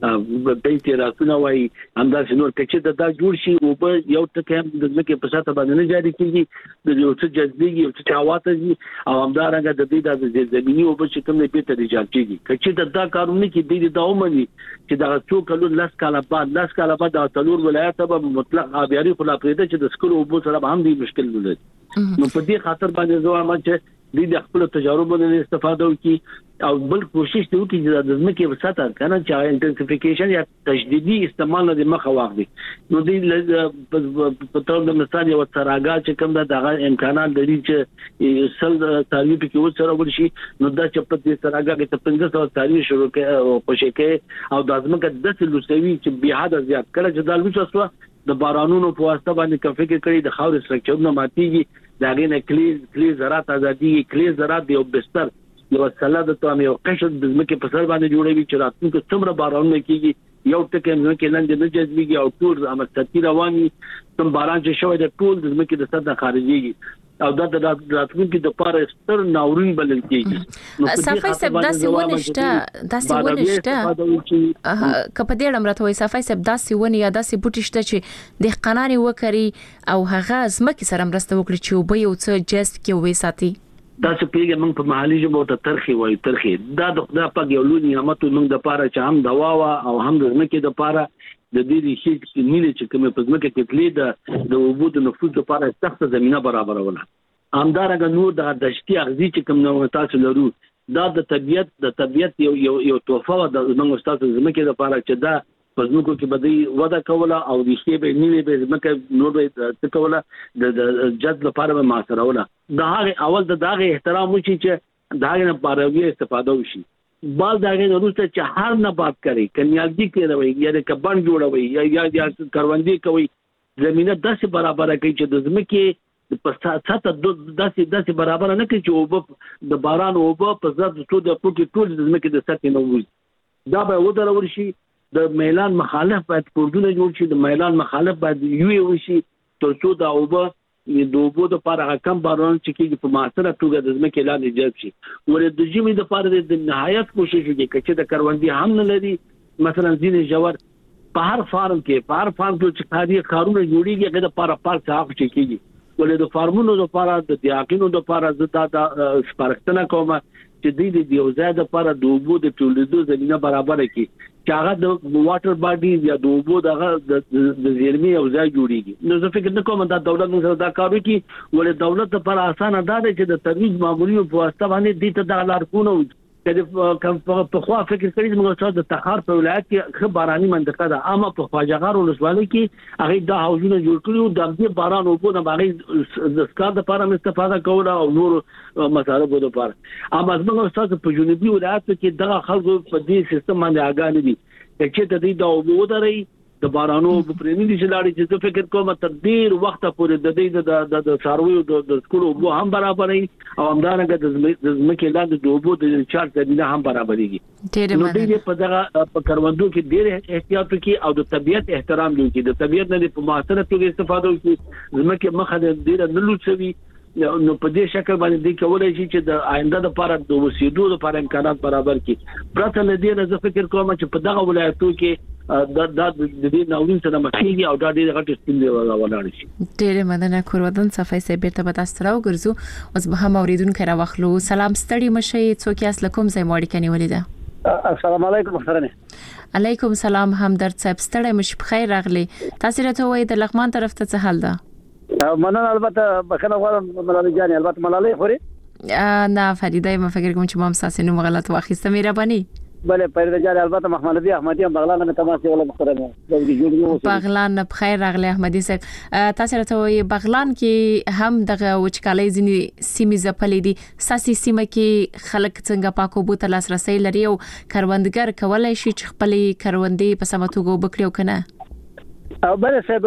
په ټیراسونه وای انداز نور چې دا جوړ شي او په یو ټکه د ځمکې په ساته باندې نه جاری کیږي د یو څه جذبېږي او څه حواته او همدارنګه د دې د زمینی او په شکل نه پیته ایجاد کیږي چې دا کارونه کې د دې دومني چې دا څو کلو لاس کاله بعد لاس کاله بعد د تلور ولایت په مطلق آبیاري خلا پرېده چې د سکول او په سره هم دي مشکل ولري نو په دې خاطر باندې زه وایم چې د خپل تجربو نه استفاده وکړي او بل کوشش وکړي چې د ځمکې وساته کنه چې انټنسیفیکیشن یا تجدیدي استعمال نه مخه واخلي نو د په تور د مثال یو تراګه چې کوم د امکانات لري چې سل تعریف کې وسره ورشي نو دا چې په دې تراګه کې ته پنځه سوه تعریف شروع کې او پښې او د ځمکې د سلوسوي چې به حد زیات کړه چې د لوڅ د بارانونو په واسطه باندې کفې کې کړي د خاور سټرکچرونه ماتيږي دا غینه کلیز کلیز زراعت ازادي کلیز زراعت دی او بستر یو سلاد ته یو قشر د زمکه په سر باندې جوړوي چې راتلونکي څومره بارانونه کیږي یو ټکی زمکه لاندې نه جذبيږي او ټول امستتی رواني تم باران چې شوی د ټول د زمکه د سطح خارجيږي او دا د راتلونکي د پاره ستر ناورین بلل کیږي. صفای سب داسې ونشته داسې ونشته کپه دې امرته وای صفای سب داسې ونی یا داسې بوټی شته چې د قناني وکري او هغه زمکه سره مرسته وکړي چې وب یو څه جست کې وې ساتي. دا څه پیګه موږ په محلي ژبه ته ترخی وای ترخی دا د خدای پاک یو لوی نعمت موږ د پاره چې هم دوا وا او هم د زمکه د پاره د دې شي چې نیلې چې کومه په ځمکه کې تلې ده د وبود نفوذ لپاره سخت زمينه برابرونه همدارنګه نور د دشتي اغزي چې کوم نو تاسو لرو دا د طبيعت د طبيعت یو یو یو توفه د موږ تاسو زمکه لپاره چې دا په ځمکو کې بدی ودا کوله او د شی به نیلې به زمکه نور به څه کوله د جذب لپاره به ماسروله دا اول د داغه احترام وشي چې داغه لپاره وی استفاده وشي بال داغه وروسته چې هر نه بات کوي کنيالګي کوي یا د کبان جوړوي یا یا یا کروندې کوي زمينه داسې برابر کوي چې د زمکه په ساته داسې داسې برابر نه کوي چې او د باران او په ځد ټول د پټي ټول د زمکه د سطح نه وځي دا به ودرول شي د میلان مخالف باید کوردونه جوړ شي د میلان مخالف باید یو وشي ترڅو دا او به د دوبو د لپاره کم باران چې کې په معاصره توګه د زمکه لاندې جذب شي ولې د جمی د لپاره د نهایت کوشش وکړي چې د کروندې هم نه لري مثلا ځینې جوړ په هر فارم کې په هر فارم کې چې کاري کارونه جوړیږي هغه د لپاره پارک صاحب چې کېږي ولې د فارمونو د لپاره د دیاقینو د لپاره زدا د سپارښتنه کومه چې د دې یو ځای د لپاره د دوبو د تولیدو زمينه برابر کړي چې هغه د واټر باډي یا د دوبو دغه د زیرمې او ځای جوړیږي نو زه فکر نه کوم دا دولت نو دا کار وکړي ولې دولت لپاره اسانه ده چې د ترویج مامورینو په واسطه باندې د ته د لارښوونه چې کوم په خوا فکر کوي موږ چې د تخار په ولایت کې خبرانی منطقه ده اما په خواجهغار ولسوالۍ کې هغه د حوضونو جوړ کړو د دې باران او په باغې د سکار د لپاره استفاده کوله او نور مصارف د لپاره اما موږ تاسو په جنوبي ولایت کې دغه خلکو په دې سیستم باندې اګان دي چې د دې د اوبو درې د بارانو په پرېنی دي چې لاړې چې فکر کوم تر ډیر وخت پورې د دې د د سارویو د سکولو وو هم برابرې او همدارنګه د زمکه لاندې د وبو د چارت زمينه هم برابرېږي نو دې په دغه په کروندو کې ډیر احتیاط وکړي او د طبيعت احترام وکړي د طبيعت نه په معاصره توګه استفاده وکړي زمکه مخه د ډیر نه لوڅوي نو په دې شکل باندې د کولای شي چې د آینده لپاره د وسیدو لپاره امکانات برابر کړي پرته له دې نه زه فکر کوم چې په دغه ولایتو کې دا د دې ناورین سره مخېږي او دا ډېر غټ ستونزې ولاړ شي. ډېر مننه کورودن صفای سي بیرته به تاسو راوګرځو اوس به هم اوریدونکو راوخلو سلام ستړي مشي څوک یاس لکم زې موړی کني ولیدا السلام علیکم محترمه علیکم سلام همدرد صاحب ستړي مش بخیر راغلی تاسو راته وای د لغمان طرف ته څه حال ده مننه البته بخنه غواړم ملالۍ جان البته ملالۍ خوري نه فریده ما فکر کوم چې ما مساسینو غلط واخیسته مهرباني بله فرید جان البته محمد نبی احمدی هم بغلان نه تماس ولا محترمه بغلان بخیر راغلی احمدی صاحب تاسو راته وای بغلان کې هم دغه وچکالۍ ځنی سیمې زپلې دي ساسي سیمه کې خلک څنګه پاکو بوت لاسرسي لري او کروندګر کولای شي چې خپل کروندې په سمتوګو وبکړي او کنه او بل صاحب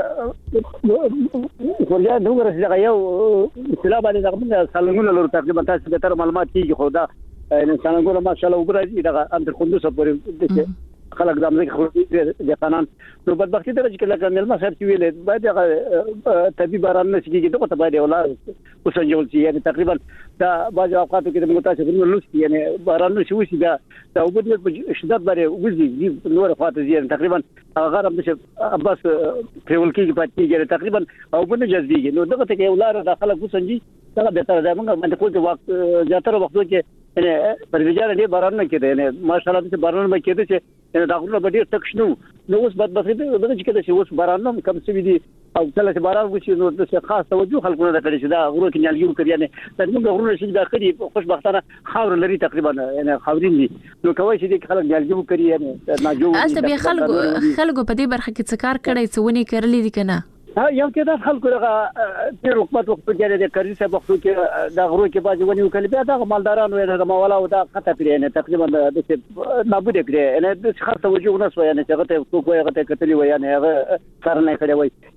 ورجا دغه رسېږي یو اصطلاح باندې دغه سالنګونه لور تقریبا تاسو به تر معلومات کیږي خو دا انسانان ګوره ماشاءالله وګورئ دغه اندر قندوز پورې د خلک د امریکا خو د قانون نو بدبختی درجه کې لکه ملما صاحب چې ویل باید هغه طبي باران نه سکیږي دغه ته باید ولا وسنجول شي یعنی تقریبا دا باج اوقاتو کې د متاسفین لوس یعنی باران نه شي دا دا وبد په شدت باندې وځي نور خاطر یعنی تقریبا هغه هم چې عباس پرول کې پاتې تقریبا او بنه جذبيږي نو دغه ته ولاره داخله وسنجي دا به تر دا موږ باندې کوم وخت زیاتره وختو کې یعنی پرېجاره دې باران نه کېده یعنی ماشاءالله چې باران به کېده چې یعنی دا غوړه به ډېر تک شنو نو اوس بدبختي ده چې کېده چې اوس باران نه کم څه دي او کله چې باران وشي نو د خاص توجه خلکو نه کړی چې دا غوړه کې نیالګي وکړي یعنی د موږ غوړه چې دا کړی خوشبختانه خاور لري تقریبا یعنی خاورین دي نو کوي چې د خلک نیالګي وکړي یعنی ناجو البته به خلکو خلکو په دې برخه کې څه کار کړی څه ونی کړلې دي کنه ها یو کې دا خلکو دغه د حکومت وخت کې د کاري صاحب وخت کې دا غرو کې باندې ونیو کله بیا دا مالدارانو د ماولا او دا قطع کړی نه تقریبا د نابود کړی نه د خاص توجه نه سو یعنی چې هغه ته څوک وایي هغه ته کتلی وایي نه هغه کار نه کړی وایي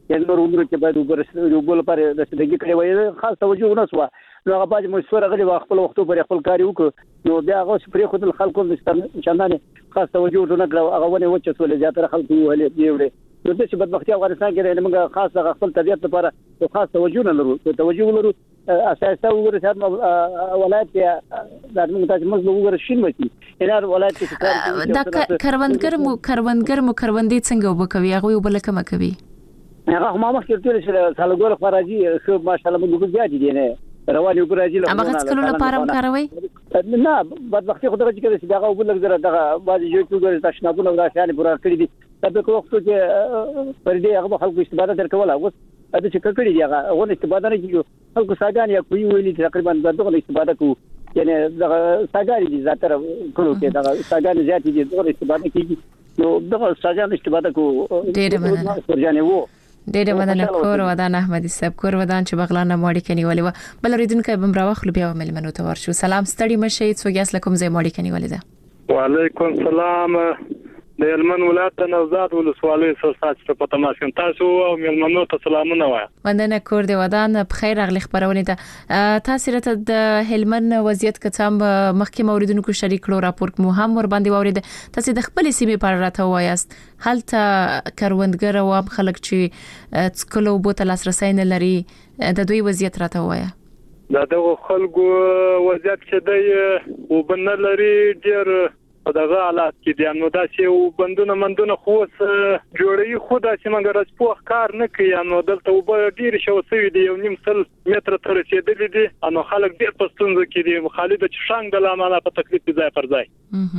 یعنی نور عمر کې باید وګورئ وګول لپاره د سدګي کړي وای خاص توجه ونه سو نو هغه باید مشوره غلي خپل وختو پر خپل کار وکړو نو بیا هغه پرې خو د خلکو د چندانه خاص توجه ونه کړو هغه ونه وچه سولې زیاتره خلکو ولې دیوړي نو د څه بدبختي افغانستان کې موږ خاص خپل طبيعت لپاره خاص توجه نه لرو توجه ولرو اساسا وګورئ چې ولایت کې د موږ تاسو موږ وګورئ شین وتی هر ولایت کې دا کروندګر مو کروندګر مو کروندې څنګه وبکوي هغه وبل کما کوي هغه ما مخ کې تل چې سالګور خراجي خو ماشاءالله موږ زیات دي نه رواني وګورئ چې هغه څکلو لپاره هم کاروي نه بدبختي خو دغه چې دغه وبل زره دغه باندې یو څو د تشنابونو راشانه پورا کړی دي تبه وخت چې پر دې هغه خلکو استفاده تر کوله اوس د چې کړي دی هغه غو استفاده نه کیږي خلکو ساګان یا کوی ویلي تقریبا دغه استفاده کوي یعنی دغه ساګان دي زیاتره کړو کې دغه ساګان زیات دي دغه استفاده کیږي نو دغه ساګان استفاده کوي ډېر مننه ورجانه وو ډېر مننه کور ودان احمدي صاحب کور ودان چې بغلان ماړی کني ولې و بل ریدونکو بم راوخلو بیا ملمنو ته ورشو سلام ستړي مشه څو یاس لکم زې ماړی کني ولې ده وعلیکم السلام د هلمند ولایت نوزاد ولسوالۍ سرسات په تماشین تاسو او ملمنو ته سلامونه وایم وندنه کور دی ودان په خیر اغلی خبرونه ده تاسو راته د هلمند وضعیت کڅام مخکې موریدونکو شریک لو راپور مو هم ور باندې وورید تاسو د خپل سیمې پر راته وایاست هلته کروندګر او عام خلک چې څکلو بوتل لاسرسي نه لري د دوی وضعیت راته وایا دا د خلکو وضعیت چې دی وبنه لري ډیر په دغه حالات کې دي نو دا چې بندونه مندونه خو جوړي خو دا چې موږ راځو کار نه کوي نو دلته وب ډیر شو سوي دي یو نیم سل متر تر رسیدلې دي نو خلک ډیر پستونځ کې دي خالد چې شانګ د لامل په تکلیف ځای پر ځای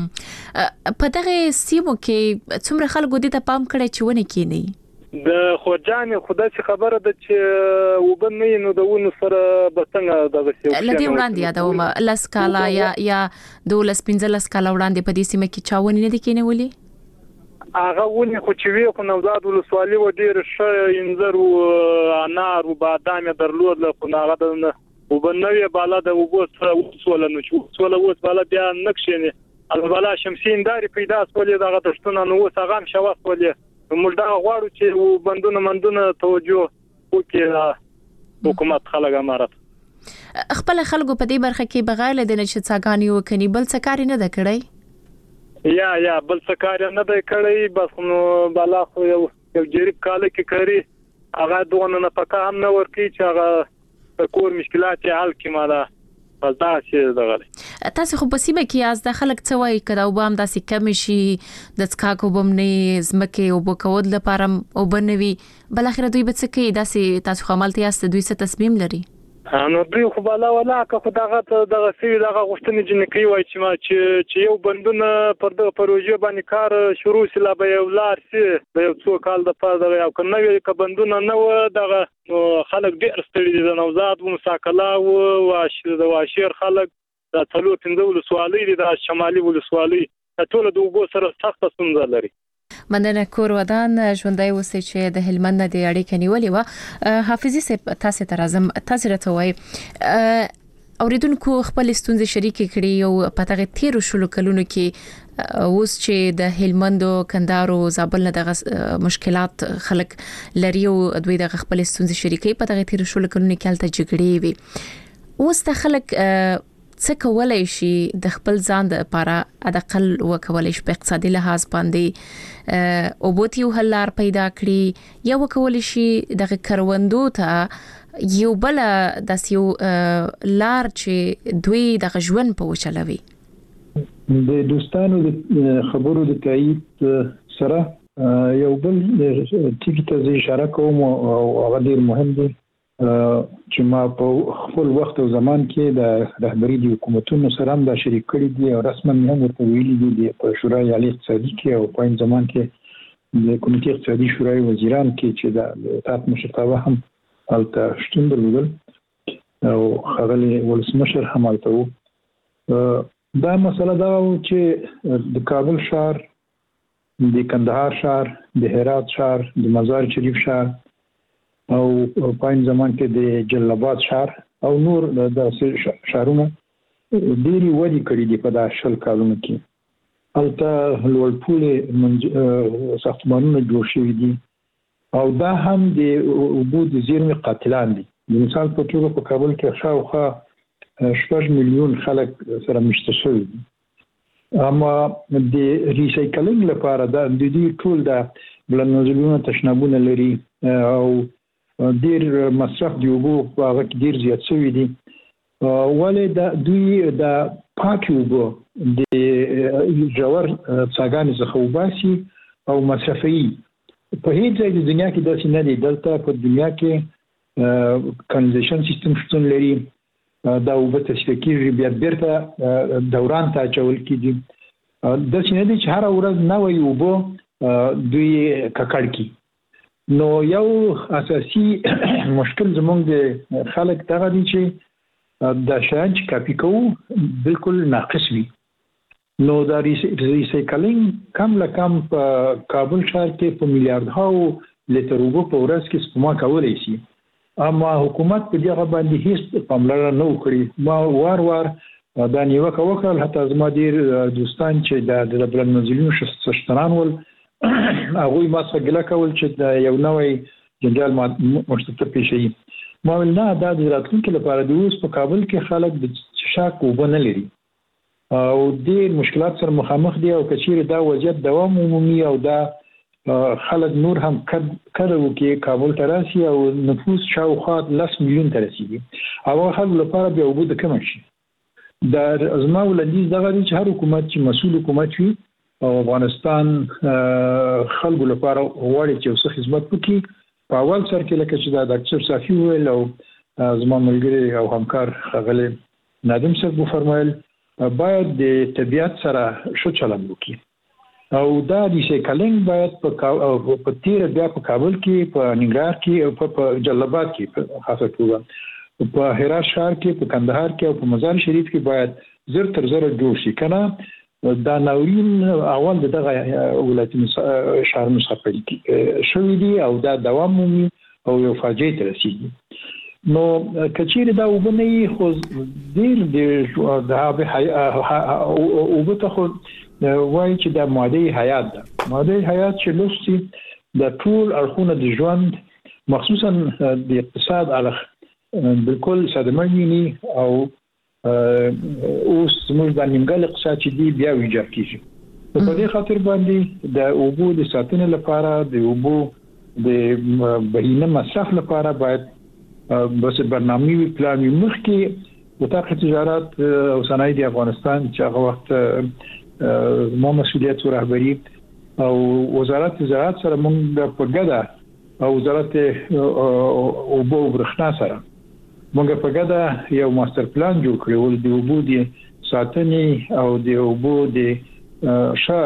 په دغه سیمو کې څومره خلکو دي ته پام کړی چې ونه کینی د خوجان خدای چې خبره ده چې وبنه نو دونه سره بسنګ دغه څه لدی وړاندې یادوم لاس کالا یا یا دولس پنځلس کالا وړاندې په دې سیمه کې چاونی نه دي کېنولې هغه ونی خو چې وی خو نوزاد ولسوالۍ و ډیر ش انځر او انار او بادام درلود له هغه د وبنوي بالا د وګوس وسول نو چې وسول وس بالا بیا نقشینه البالا شمسین داري پیدا سولې دغه تشتونه نو وس هغه شواس ولې موږ دا غواړو چې بندونه مندونه توجه وکړي حکومت خلک امارت خپل خلکو په دې برخه کې بغیر له دنه چې څاګانی وکني بل څه کار نه د کړی یا یا بل څه کار نه د کړی بس نو بالا خو یو یو جریب کال کې کړی هغه دونه نه پکا هم نه ورکی چې هغه کور مشکلات حل کی مالا پس دا چې دغه تاسو خو په سیمه کې از د خلک څه وایي کړه او بام داسې کم شي د څکاکو بمنې زمکه او بکود لپاره او بنوي بل اخر دوی به څه کوي داسې تاسو خمالتي است دوی څه تصمیم لري نو دوی خو بالا ولا که خو دغه دغه سی دغه غوښتنې جنکی وای چې ما چې چې یو بندونه پر دغه پروژه باندې کار شروع سلا به یو لار سي به یو څو کال د پاره دغه یو کنه وی ک بندونه نه و دغه خلک ډیر ستړي دي د نوزاد و مساکلا و واش د واشیر خلک د ټولو پنځه ولسوالۍ دي د شمالي ولسوالۍ ټول د وګو سره سخت ستونزه لري مننه کور ودان ژوندۍ اوسئ چې د هلمند د اړیکې نیولې و حافظي صاحب تاسو ته راځم تاسو راته وایي اوریدونکو خپل ستونزې شریکې کړي او په تغه تیر شلو کلونو کې اوس چې د هلمند او کندهار او زابل نه د مشکلات خلک لري او دوی د خپل ستونزې شریکې په تغه تیر شلو کلونو کې حالت جګړې وي اوس د خلک څه کولای شي د خپل ځان لپاره ادقل وکولای شي په اقتصادي لحاظ باندې او بوتیو حلار پیدا کړي یا وکولای شي د کروندو ته یو بل د سیو لار چې دوی د ژوند په وچلوي د دوستانو د خبرو د تایید سره یو بل ټکی ته اشاره کوم او هغه ډیر مهم دی چې ما په خپل وخت او زمان کې د رهبری د حکومتونو سره هم دا شریک کړی دي او رسما هم ورته ویلي دي په شورای عالی اقتصادي کې او په زمان کې د کمیټې اقتصادي شورای وزیران کې چې د اطاعت مشرتابه هم الته شتون درلودل او خغلی ولسمشر هم الته وو دا مسله دا و چې د کابل ښار د کندهار ښار د هرات ښار د مزار شریف ښار او پاین زمان کې د جلال آباد ښار او نور د ښارونو ډېری ودی کړی دي په داسې شل کالونو کې البته لوړ پوله ساختمانونه جوړ شوي دي او دا هم د وبود زیرمې قاتلان دي. مثال په توګه په کابل کې شاوخوا شپږ میلیون خلک سره مشته شوي دي. اما د ریسایکلینګ لپاره دا د دې ټول د بلنځلونو تشنابونه لري او ډیر مصرف دی وبو هغه ډیر زیات شوی دي. ولې دا دوی د پاکي وبو د جوړ څنګه څخه وباسي او مصرفي په هیڅ ځای د دنیا کې داسې نه دی. دلته په دنیا کې کانالیزیشن سیستم شتون لري. دا وبو تصفیه کیږي بیا بیرته دوران ته اچول کیږي. داسې نه دی چې هر ورځ نوې وبو دوی ککړ کی. نو یو اساسي مشکل زمونږ د خلک دغه دي چې دا شان چې کاپی کوو بالکل ناقص وي. نو دا ریسایکلینګ کم لکم په کابل ښار کې په میلیارډونو لیټر اوبه په ورځ کې سپما کولای شي. اما حکومت په دغه باندې هیڅ پاملرنه نه وکړي. ما وار وار دا نیوکه وکړل، حتی زما ډیر دوستان چې د بلنځلونو شتران ول هغه ما څخه ګله کول چې د یو نوې جنجال مشترک پیښی. ما ول نه دا د راتلونکو لپاره د اوس په کابل کې خلک د شاک وبنه لري او ډیر مشکلات سره مخامخ دي. او کچیر دا وضعیت دوام عمومي او دا خلک نور هم کړو کې کابل ته راسي او نفوس شاوخوا لس میلیون ته رسیدي. او خلک لپاره به وبد کم شي. دا ازما ولندیز دغه چې هر حکومت چې مسؤل حکومت وي او افغانستان خلکو لپاره غواړي چې اوسه خدمت وکړي. په اول سر کې لکه چې دا ډاکټر صافي ویل او زما ملګری او همکار غلې نادم صاحب فرمایل باید د طبيعت سره شو چلند وکړي. او دا د ریسایکلینګ باید په په تیر بیا په کابل کې په ننګرهار کې او په جلال کې په خاصه توګه په هرات ښار کې په کندهار کې او په مزار شریف کې باید زر تر زر جوړ شي. کنه دا ناورین اول دغه ولایتونو شهر مصطفی شوې دي او دا دوام مومي او یو فاجعه ته رسیدي. نو کچیر دا وبني خو ډیر د هغه وبته خو وایي چې دا ماده حیات ده. ماده حیات چې لوستي د ټول اړخونو د ژوند مخصوصا د اقتصاد اړخ بالکل صدمنی او اوس موږ د نیمګړ اقتصاد چې دی بیا ویجاب کیږي. په دې خاطر باندې د اوبو د ساتنې لپاره د اوبو د بهینه مصرف لپاره باید بس برنامه وی پلان وي. مخکې وزارت تجارت او صنایع د افغانستان چې هغه وخت ما مسؤلیت او رهبری او وزارت زراعت سره موږ په ګډه او وزارت اوبو او برښنا سره موږ په ګډه یو ماستر پلان جوړ کړو د اوبو د ساتنې او د اوبو د شا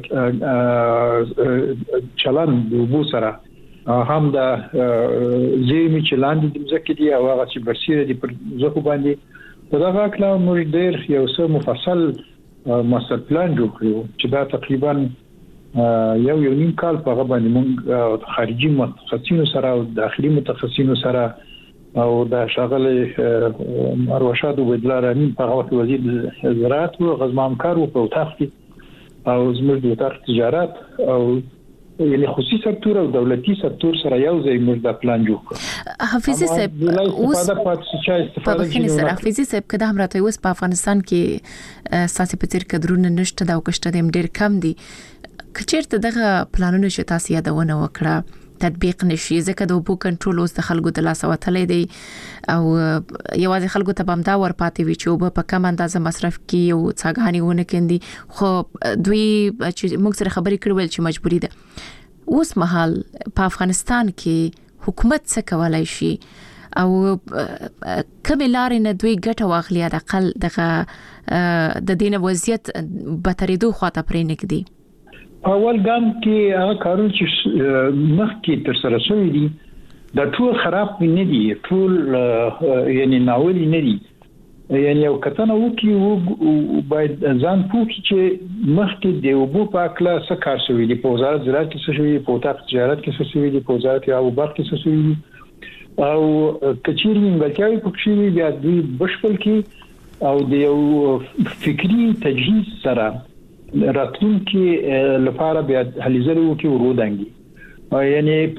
چلن د اوبو سره هم د زیرمې چلان د ځکه دی او هغه چې برسیره دي پر ځکه باندې په دغه کله موږ ډېر یو څه مفصل ماستر پلان جوړ کړو چې دا تقریبا یو یو نیم کال په هغه باندې موږ خارجي متخصصینو سره او داخلي متخصصینو سره او دا شغل اروشاد وبدلار امین په هغه وزیر زراعت او غزمان کار او په تختی او زموږ د وزارت تجارت او یعنی خصوصي سکتور او دولتي سکتور سره یو ځای موږ د پلان جوړ کړو. حافظ صاحب اوس په بخښنې سره حافظ صاحب کله هم راته اوس په افغانستان کې ساسي پتر کډرونه نشته دا او کشته دیم ډیر کم دي. کچېرته دغه پلانونه چې تاسو یادونه وکړه تطبیق نشي ځکه د اوبو کنټرول اوس د خلکو د لاس وتلې دی او یوازې خلکو ته بم دا ور پاتې وي چې اوبه په کم اندازه مصرف کی او څنګه ونه کندي. خو دوی چې موږ سره خبرې کړول چې مجبوری ده. اوس مهال په افغانستان کې حکومت څه کولای شي او کوم لارې نه دوی ګټه واخلي د اقل دغه د دینه وضعیت بتریدو خواته پرې نګدي. اول ګام کې هغه کارونه چې مخکې تر سره شوی دي دا ټول خراب نه دي، ټول یعنی ناول نه دي. یعنی یو کتنه وکي او باید ځان پوښتنه چې مخکې د اوبو په اړه څه کار شوی دی، په وزارت زراعت کې څه شوی دی، په وزارت تجارت کې څه شوی دی، په وزارت او برق کې څه شوی دی او کچېرې نیمګړتیاوې پکې وي بیا دوی بشپړ کې او د یو فکری تجهیز سره راتلونکي لپاره بیا هلي زره وکي ورودانګي. یعنی په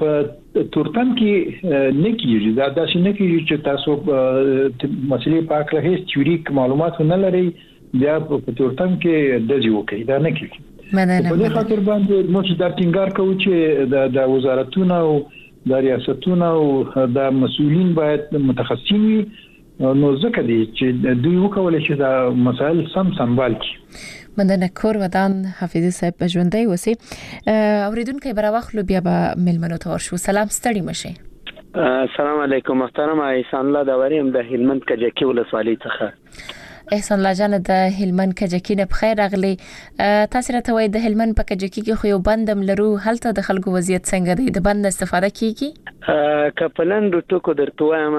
تورتم کې نه کیږي دا داسې نه کیږي چې تاسو مسلې په اړه هیڅ تیوریک معلومات نه لري بیا په تورتم کې د جوړ کوي دا نه کیږي په دې خاطر باندې موږ دا ټینګار کوو چې د وزارتونو او د ریاستونو او د مسؤلین باید متخصصین وي نو ځکه دي چې دوی وکولای شي دا مسائل سم سنبال کړي مننه کور ودان حافظ صاحب ژوندۍ وسی اوریدونکو بر واخلو بیا به ملمنو تور شو سلام ستړي مشه السلام علیکم محترم احسان الله داوریم د هلمند کجکی ولسوالۍ څخه احسان الله جان د هلمند کجکی نه بخیر راغلی تاسو راته وای د هلمند په کجکی کې خو یو بندم لرو هلته د خلکو وضعیت څنګه دی د بند استفاده کیږي کپلند ټکو درته وایم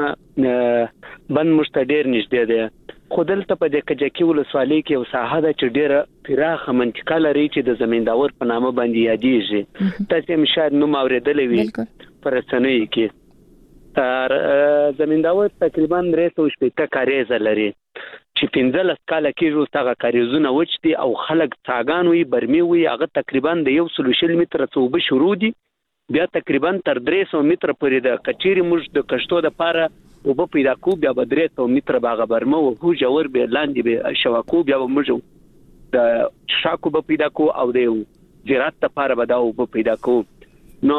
بند مشتډیر نشته دی خو دلته په د کجکی ولسوالۍ کې یو ساحه ده چې ډیره پراخه منطقه لري چې د زمینداور په نامه باندې یادېږي تاسو هم شاید نوم اوریدلې وي پر رسنیو کې تر زمینداور تقریبا درې سوه شپږ کاریزه لري چې پنځلس کاله کېږي هغه کاریزونه وچ دي او خلک څاګان وي برمي وي هغه تقریبا د یو سل شل متره څوبه شروع دي بیا تقریبا تر درې سوه متره پورې د کچيري موږ د کشتو د پاره وب پیدا کو بیا به درې سوه متره باغ برمه او هو جوړ به لاندې به شواکو بیا موږ د شاکو به پیدا کو او د زراعت لپاره به دا وب پیدا کو نو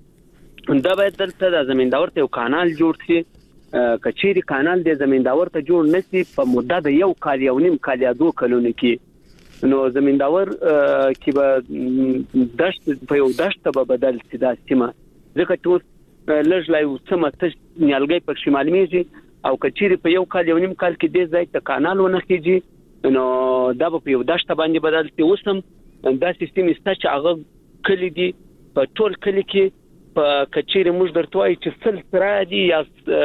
دا باید دلته د زمینداور ته یو کانال جوړ شي کچيري کانال د زمینداور ته جوړ نشي په مدته د یو کال یو نیم کال یا دوه کلونو کې نو زمینداور کې به دشت په یو دشت به بدل شي دا سیمه ځکه چې لږ لا یو سمه تش نیالګي په شمالي میږي او کچيري په یو کال یو نیم کال کې د ځای ته کانال ونه کیږي نو دا په یو دشت باندې بدل شي اوسم دا سیستم است چې هغه کلی دی په ټول کلی کې په کچيري موږ درته وایي چې سل فرادي یا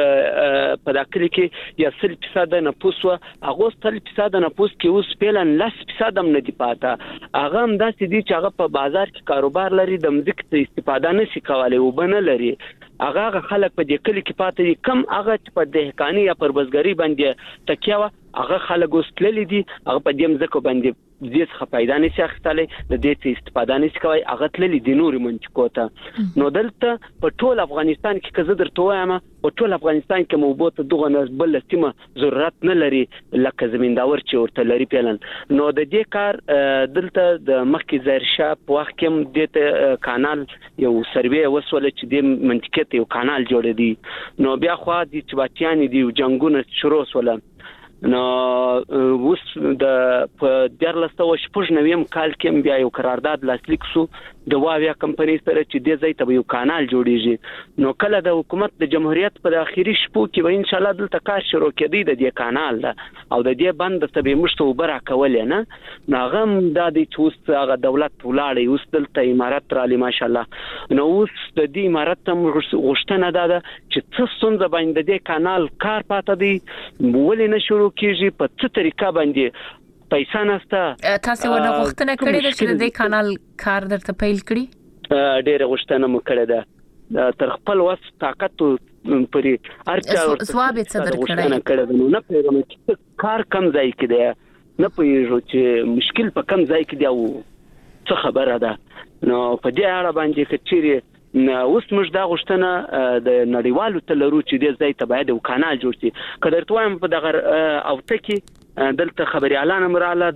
په داخلي کې یا سل فیصد نه پوسو هغه سل فیصد نه پوس کې اوس پلان لس فیصد هم نه دی پاته هغه هم داسې دي چې هغه په بازار کې کاروبار لري د مځکې استفاده نه شي کولای او بنه لري هغه خلک په دې کلی کې پاته دي کم هغه په دهقانی یا پربزګری باندې تکیه هغه خلک وسللی دي هغه په دې مځکه باندې زیات خپایدا نه شي اخستلې د دې استفاده نه شي کوي هغه تللی دي نور منطقو ته نو دلته په ټول افغانستان کې کزه درته وایم په ټول افغانستان کې موبوت دغه نه بل سیمه ضرورت نه لري لکه زمینداور چې ورته لري پلان نو د دې کار دلته د مخکې زرشا په وخت کې د کانال یو سروې وسول چې د منطقه ته یو کانال جوړ دی نو بیا خو د چباتیان دی جنگونه شروع وسول نو اوس د په دیارلسته او شپږ نویم کال کې بیا یو قرارداد لاسلیک شو د واویا کمپنی سره چې د ځای ته یو کانال جوړیږي نو کله د حکومت د جمهوریت په اخیری شپو کې به ان شاء الله دلته کار شروع کېدی د دې کانال دا او د دې بند ته به مشته وبره کولې نه ناغم د دې چوس هغه دولت ولاړی اوس دلته امارات را لې ماشاء الله نو اوس د دې امارات ته غوښتنه ده چې څه څنګه باندې د کانال کار پاتې دی ولې نه شروع کیږي په څه طریقه باندې پیسې نسته تاسو ونه غوښتنه کړې ده چې د کانال کار درته پیل کړی ډېر غوښتنه مو کړې ده تر خپل وس طاقت پرې ارچا ثواب څه درکړی نه پیغام چې کار کم ځای کې دی نه پېژو چې مشکل په کم ځای کې دی او څه خبره ده نو په دې اړه باندې کچېری اوس موږ دا غوښتنه د نړیوالو تلرو چې د ځای ته باید یو کانال جوړ شي کله ته وایم په دغه او تکي دلته خبري اعلان مراله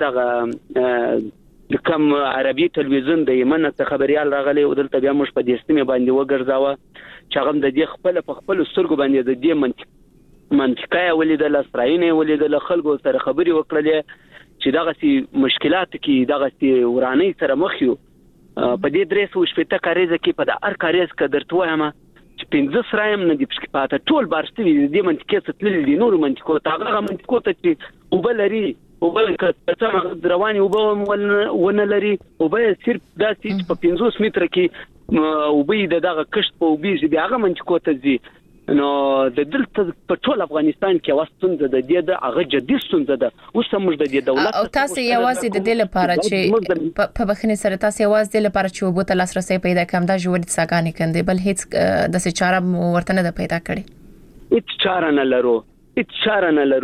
دغه کوم عربي تلویزیون د یمن ته خبري اعلان راغلی او دلته بیا موږ په دې سیمه باندې وګرځاوه چې هغه د دې خپل په خپل سترګو باندې د دې منطق منطقه ولیدل اسرائیل ولیدل خلکو سره خبري وکړلې چې دغه سي مشکلات کې دغه سي وراني سره مخ یو په دې درې سوه شپږ کاریزه کې په د هر کاریز کې درته وایم چې پنځه سرایم نه دی پښې پاته ټول بارستوي دې منطقې څخه تللي دي نور منطقو ته هغه منطقو ته چې وبلري وبل کته رواني وب ونه لري وب صرف داسې په پنځوس متر کې وبې دغه کشت په وبې دي هغه منطقو ته ځي نو د دلته په ټول افغانستان کې واستونزه د دې د هغه جدي ستونزه ده اوس موږ د دې دولت او تاسو یوازې د دې لپاره چې په بخنه سره تاسو یوازې د لپاره چې وبو ته لاسرسي پیدا کوم دا جوړ د ساګانې کندې بل هیڅ د څه چاره ورته نه پیدا کړي هیڅ چاره نه لرو هیڅ چاره نه لرو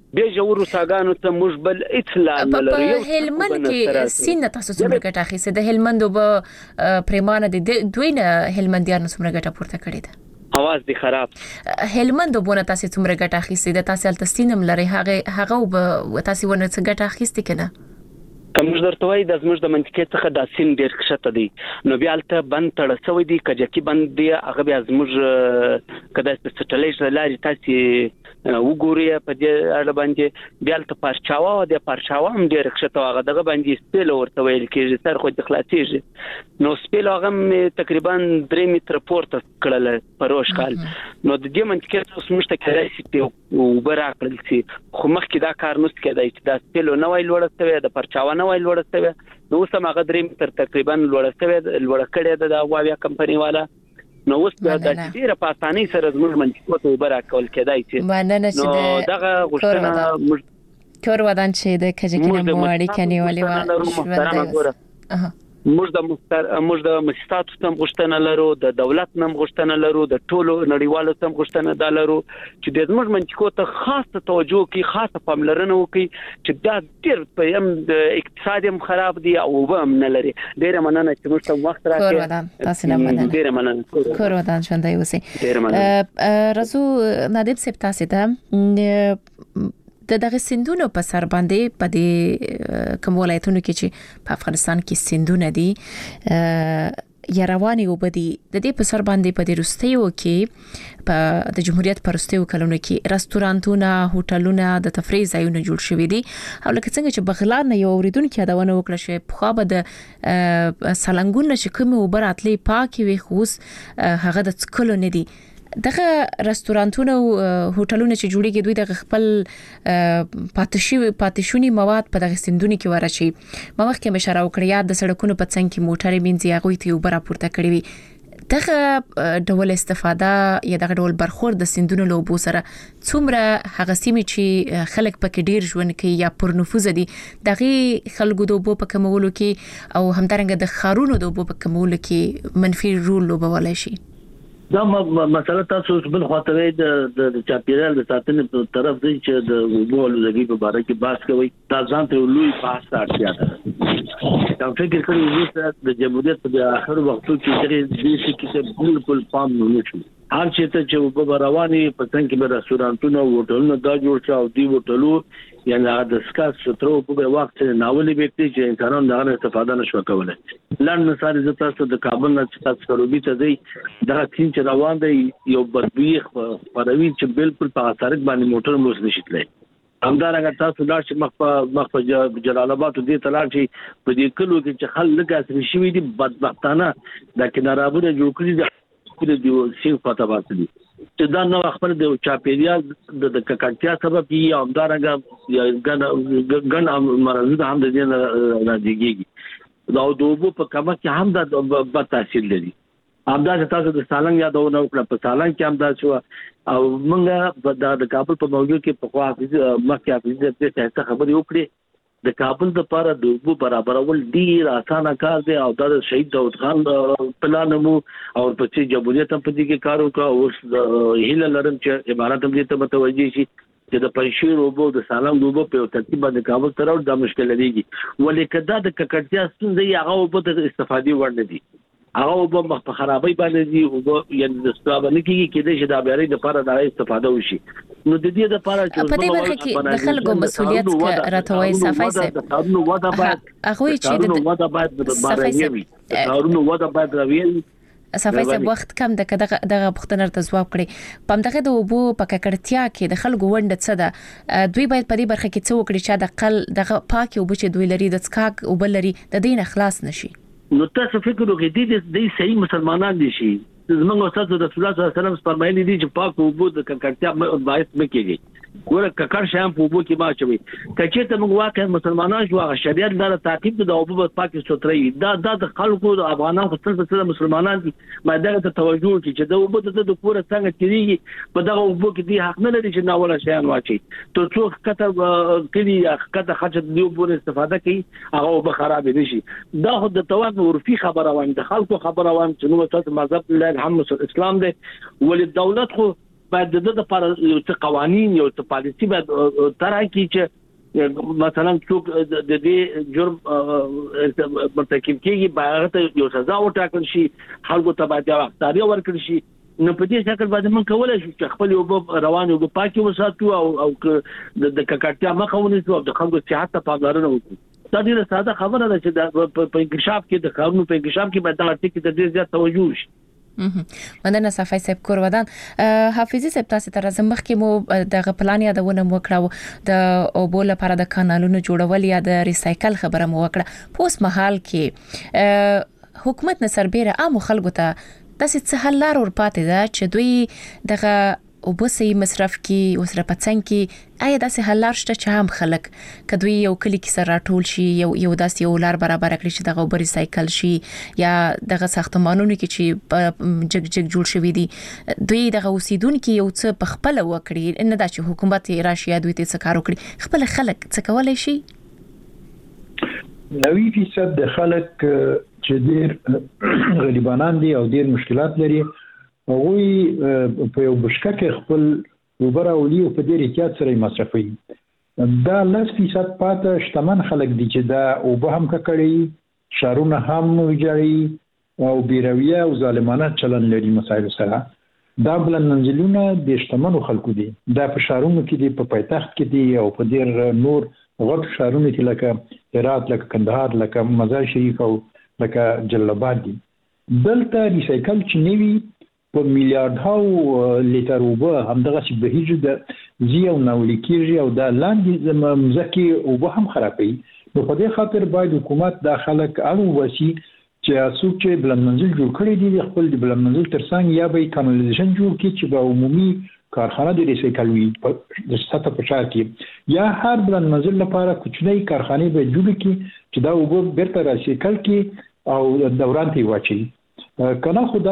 به جوړو ساګانو ته موږ بل اطلاع نه لرو. په هلمند کې سینه تاسو څومره ګټه اخیسته د هلمند به پریمانه د دوی نه هلمندیانو څومره ګټه پورته کړې ده؟ اواز دی خراب. هلمند بونه تاسو څومره ګټه اخیسته ده؟ تاسو الته سینم لري هغه هغه به تاسو ونه څه ګټه اخیسته کنه؟ کوم درته وای د زموږ د منطقې څخه د سین ډیر کښته دی نو بیا الته بند تړ سوی دی کجکی بند دی هغه بیا زموږ کدا سټلایټ لاري تاسو وګورئ په دې اړه باندې بیا الته پارچاوا او د پارچاوا هم ډیر کښته هغه دغه باندې سپیل ورته ویل کېږي سر خو د خلاصيږي نو سپیل هغه تقریبا درې متر پورته کړل پروش کال نو د دې منطقې څخه زموږ ته کړای شي او برا کړل شي خو مخکې دا کار نوست کېدای چې دا سپیل نو ویل ورته د پارچاوا وای لوړسته نو سم هغه درې متر تقریبا لوړسته لوړ کړي د واویا کمپنی والا نو اوس د ډیره په اسانۍ سره زموږ منطقه ته برا کول کېدای چې مننه چې دغه غوښتنه کور ودان چې د کجکینه موړی کني ولې و موږ د مستر موږ د مستاتو تم غوښتنه لرو د دولت نم غوښتنه لرو د ټولو نړیوالو تم غوښتنه د لرو چې د زموږ منطقه ته خاصه توجه کوي خاصه پاملرنه وکړي چې دا ډیر په یم د اقتصاد هم خراب دی او هم نه لري ډیر مننه چې موږ ته وخت راکړی کور ودان تاسو نه مننه ډیر مننه کور ودان ژوندۍ اوسئ ډیر مننه رازو نادب صاحب تاسو ته د دغه سندونو په سر باندې په دې کوم ولایتونو کې چې په افغانستان کې سندونه دي یا رواني وبدي د دې په سر باندې په دې رستیو کې په د جمهوریت پر رستیو کلونو کې رستورانتونه هوټلونه د تفریح ځایونه جوړ شوي دي او لکه څنګه چې بغلان نه یو اوریدونکو یادونه وکړه چې په خو به د سالنګون چې کوم وبراتلې پاکي وي خوس هغه د څکلو نه دي دغه رستورانتونه او هوټلونه چې جوړیږي دوی د خپل پاتشي پاتشونی مواد په دغه سندونی کې ورچی ما وخت کې مشاره وکړیا د سړکونو په څنګ کې موټرې بنځي هغه ته وبره پورته کړی وي دغه ډول استفاده یا دغه ډول برخورد د سندونو له بو سره څومره هغه سیمه چې خلک پکې ډیر ژوند کوي یا پر نفوذ دي دغه خلکو د بو په کمولو کې او همدارنګه د خارونو د بو په کمولو کې منفي رول لوبولای شي دا مسله تاسو بل خاطر د د چاپیرال د ساتنې په طرف دی چې د وګړو لګي په اړه کې بحث کوي دا ځان ته لوی بحث اړتیا ده دا فکر کوي چې د جمهوریت په اخر وختو کې د دې کې بالکل پام نه شي هر چې ته چې وګړو رواني په څنګه کې به رستورانتونه او هوټلونه دا جوړ شو او دی هوټلو یعنی د سکاس سترو په وخت ناولي وکړي چې انسانانو دغه استفاده نشو کولای لاندې مثال زه تاسو د کابل نه چې تاسو سروبي ته دی دا تین چې روان دی یو بدبوی خبروي چې بالکل په سړک باندې موټر موس نشي تللی همدارنګه تاسو لاړ چې مخ په مخ په جلال آباد دې تلاړ چې په دې کلو کې چې خلک اثر شي دي بدبختانه د کنارابونه جوړ کړی دي د دې سیو پتا باسي چې دا نو خپل د چاپیریال د ککړتیا سبب یې همدارنګه یا ګن ګن مرزه د هم د دې راځيږي دا د اوبو په کمه کې هم د بد تاثیر لري همدا چې تاسو د سالنګ یادونه وکړه په سالنګ کې هم دا شو او موږ د کابل په موضوع کې په خوا مخکې حافظ دې ته خبرې وکړې د کابل د لپاره د اوبو برابرول ډیر اسانه کار دی او د شهید داود خان پلان مو او په چې جمهوریت په دې کې کار وکړ او هیله لرم چې امارات هم دې ته متوجي شي چې د پنځیر اوبو د سالنګ اوبو په ترتیب باندې کابل تر او د مشکل لريږي ولیکه دا د ککړتیا ستونزې هغه اوبو ته استفادې ورنه دي هغه اوبو مخ په خرابې باندې دي او یعنی د استفاده کیږي کې د شدا بیاري د لپاره د استفاده وشي نو د دې لپاره چې په دې برخه کې د خلکو مسولیت راټوي صفای سه نو ودا باید هغه چې د ودا باید د بارنیوي کارونو ودا باید راویل صفای سه وخت کم د دغه دغه پښتنه ته جواب کړي پم دغه د وبو په ککړتیا کې د خلکو وند څه ده دوی باید په دې برخه کې څه وکړي چې د قل دغه پاکي وبو چې دوی لري د څکاک او بل لري د دین اخلاص نشي نو تاسو فکر وکړئ د دې صحیح مسلمانان دي شي زمونږ استاد رسول الله صلی الله علیه وسلم فرمایلی دي چې پاک وبو د ککړتیا باعث مکیږي ګوره ککړ شام په وبو کې ما چوي کچې ته موږ واقع مسلمانان شو هغه شریعت دار تعقیب د وبو په پاکي ستري دا د خلکو د افغانانو خپل څه مسلمانان دي ما دغه ته توجه کوي چې د وبو د پوره څنګه تیریږي په دغه وبو کې دي حق نه لري چې ناوله شیان واچي ته څوک کته کلی کته حاجت دی وبو استفاده کوي هغه وبو خراب دي شي دا خو د توان ورفي خبره وایي د خلکو خبره وایي چې نو تاسو مذهب الله الحمد اسلام دی ول دولت خو باید د د لپاره یو څه قوانين یو څه پالیسي باید ترای کی چې مثلا څوک د دې جرم مرتکب کیږي باید یو سزا وټاکل شي خلکو ته باید اختیار ورکړي شي نو په دې شکل باندې موږ کولای شو چې خپل یو روان یو پاکي وساتو او او د ککړتیا مخه ونیسو او د خلکو صحت ته پاملرنه وکړو دا ډیره ساده خبره ده چې په انکشاف کې د قانون په انکشاف کې باید دا ټکی ته ډیر زیات توجه وشي مننه صفای صاحب کور ودان حافظي صاحب تاسو ته راځم مخکې مو د غپلان یادونه وکړو د اوبو لپاره د کانالونو جوړول یا د ریسایکل خبره مو وکړه پوس محل کې حکومت نه سربېره عام خلکو ته د څه حل لار ور پاتې ده چې دوی دغه اوبسي مصرف کې اوسره پڅنګ کې آیا داسې حل لار شته چې هم خلک کدوې یو کلی کې سره ټول شي یو یو داسې یو لار برابر کړی چې دغه اوبر ریسایکل شي یا دغه ساختمانونو کې چې جګ جګ جوړ شوی دي دوی دغه اوسیدونکو یو څه په خپل وکړي ان دا چې حکومت راشي دوی ته څه کار وکړي خپل خلک څه کولای شي نوي فیصد د خلک چې ډیر غریبانان دي او ډیر مشکلات لري هغه په یو بشکه کې خپل وبره ولي او په ډیر احتیاط سره مصرفوي دا لس فیصد پاتې شتمن خلک دي چې دا او به هم کړي شارونه هم ویجاړي او بیرویه او ظالمانه چلن لري مسایل سره دا بلند منزلونه د شتمنو خلکو دي دا په شارونو کې دي په پایتخت کې دي او په ډیر نور غټ شهرونه کې لکه هرات لکه کندهار لکه مزار شریف او لکه جلال آباد دي دلته ریسایکل چې نوي په میلیارډ هاو لیټر اوبه همدغه چې بهیږي د زی او ناولی کیږي او دا لاندې مزکی اوبه هم خرابوي نو په دې خاطر باید حکومت د خلک اړو وسی چې څوک چې بلند منزل جوړ کړی دي خپل د بلند منزل ترڅنګ یا به کانالیزیشن جوړ کړي چې به عمومي کارخانه د ریسایکل وي د سطح په شار کې یا هر بلند منزل لپاره کوچنۍ کارخانه به جوړ کړي چې دا اوبه بیرته ریسایکل کړي او دوران ته واچي کنه خدا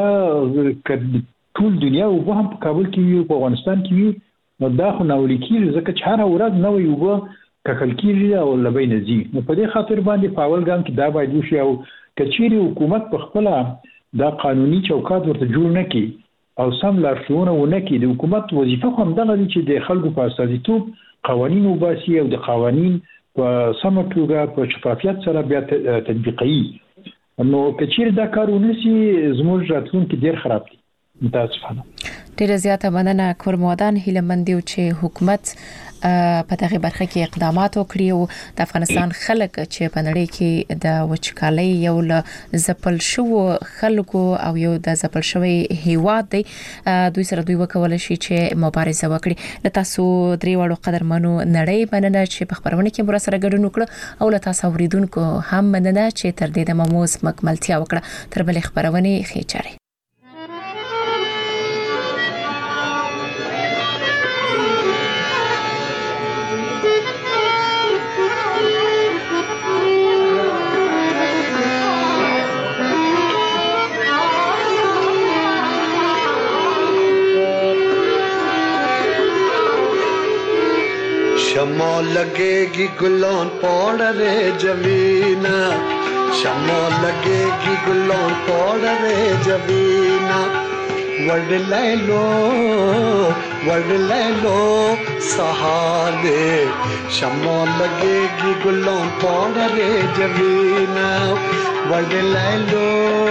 ټول دنیا اوبه هم په کابل کې وي په افغانستان کې وي نو دا خو ناولی کېږي ځکه چې هر ورځ نوې اوبه ککل کېږي او لبې نه ځي نو په دې خاطر باندې په اول ګام کې دا باید وشي او کچېری حکومت په خپل دا قانوني چوکاټ ورته جوړ نه کړي او سم لارښوونه ونه کړي د حکومت وظیفه هم دغه دي چې د خلکو په استازیتوب قوانین وباسي او د قوانین په سم توګه په شفافیت سره بیا تطبیقي نو کچېری دا کارونه سي زموږ راتلونکي ډیر خراب دي متاسفانه ډیره زیاته مننه کورمودان هیلمندیو چې حکومت په دغه برخه کې اقدامات وکړي او د افغانستان خلک چې په نړۍ کې د وچکالۍ یو له زپل شو خلکو او یو د زپل شوی هیواد دی دوی سره دوی وکول شي چې مبارزه وکړي له تاسو درې وړو قدرمنو نړۍ مننه چې په خبرونه کې مر سره ګډون وکړه او له تاسو اوریدونکو هم مننه چې تر دې د مموز مکملتیا وکړه تر بلې خبرونه خېچاري शमा लगेगी गुलान पौड़ रे जमीना शमा लगेगी गुलान पौड़ रे जमीना वर्ड ले लो वर्ड ले लो सहारे शमा लगेगी गुलान पौड़ रे जमीना वर्ड ले लो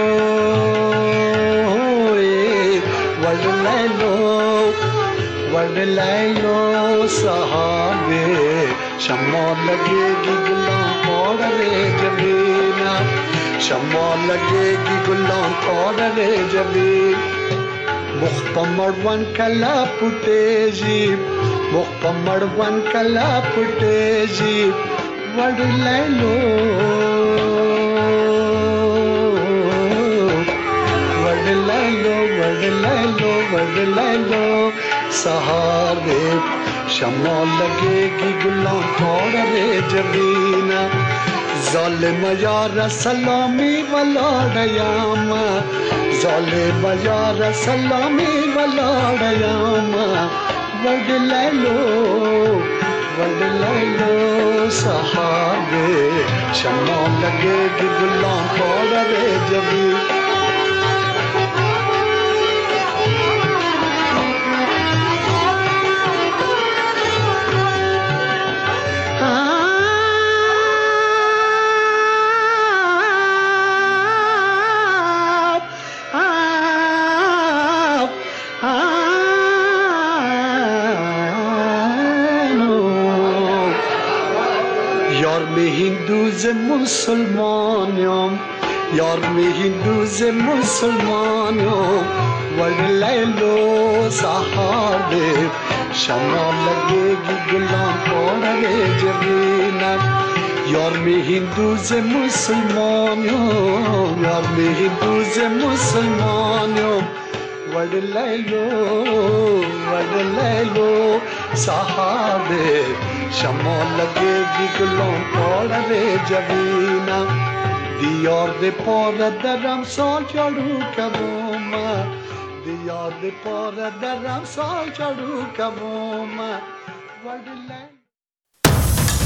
वर्ड ले लो वर्ड ले लो सहारे शम्मा लगेगी गुलाम पौड़ रे जमीना शम्मा लगेगी गुलाम पौड़ रे जमीन मुख्तमर वन कला पुटेजी मुख्तमर वन कला पुटेजी वर्ड ले लो वर्ड ले लो वर्ड ले लो वर्ड ले लो सहारे शम्मा लगेगी गुलाम पौड़ रे जमीना ज़ालिम यार सलामी वलाड़यामा ज़ालिम यार सलामी वलाड़यामा वर्ड ले लो वर्ड ले लो सहारे शम्मा लगेगी गुलाम पौड़ रे जमीना यार में हिंदू से मुसलमान यार में हिंदू से मुसलमान वर्ड ले लो सहारे शमा लगेगी गुलाम पौड़ा रे जबीना यार में हिंदू से मुसलमान यार में हिंदू से मुसलमान वर्ड ले लो वर्ड ले लो सहारे शमा लगेगी गुलाम पौड़ा रे जबीना दियार दे पौड़ा दरम साल चढ़ू कबोमा दियार दे पौड़ा दरम साल चढ़ू कबोमा वर्ड ले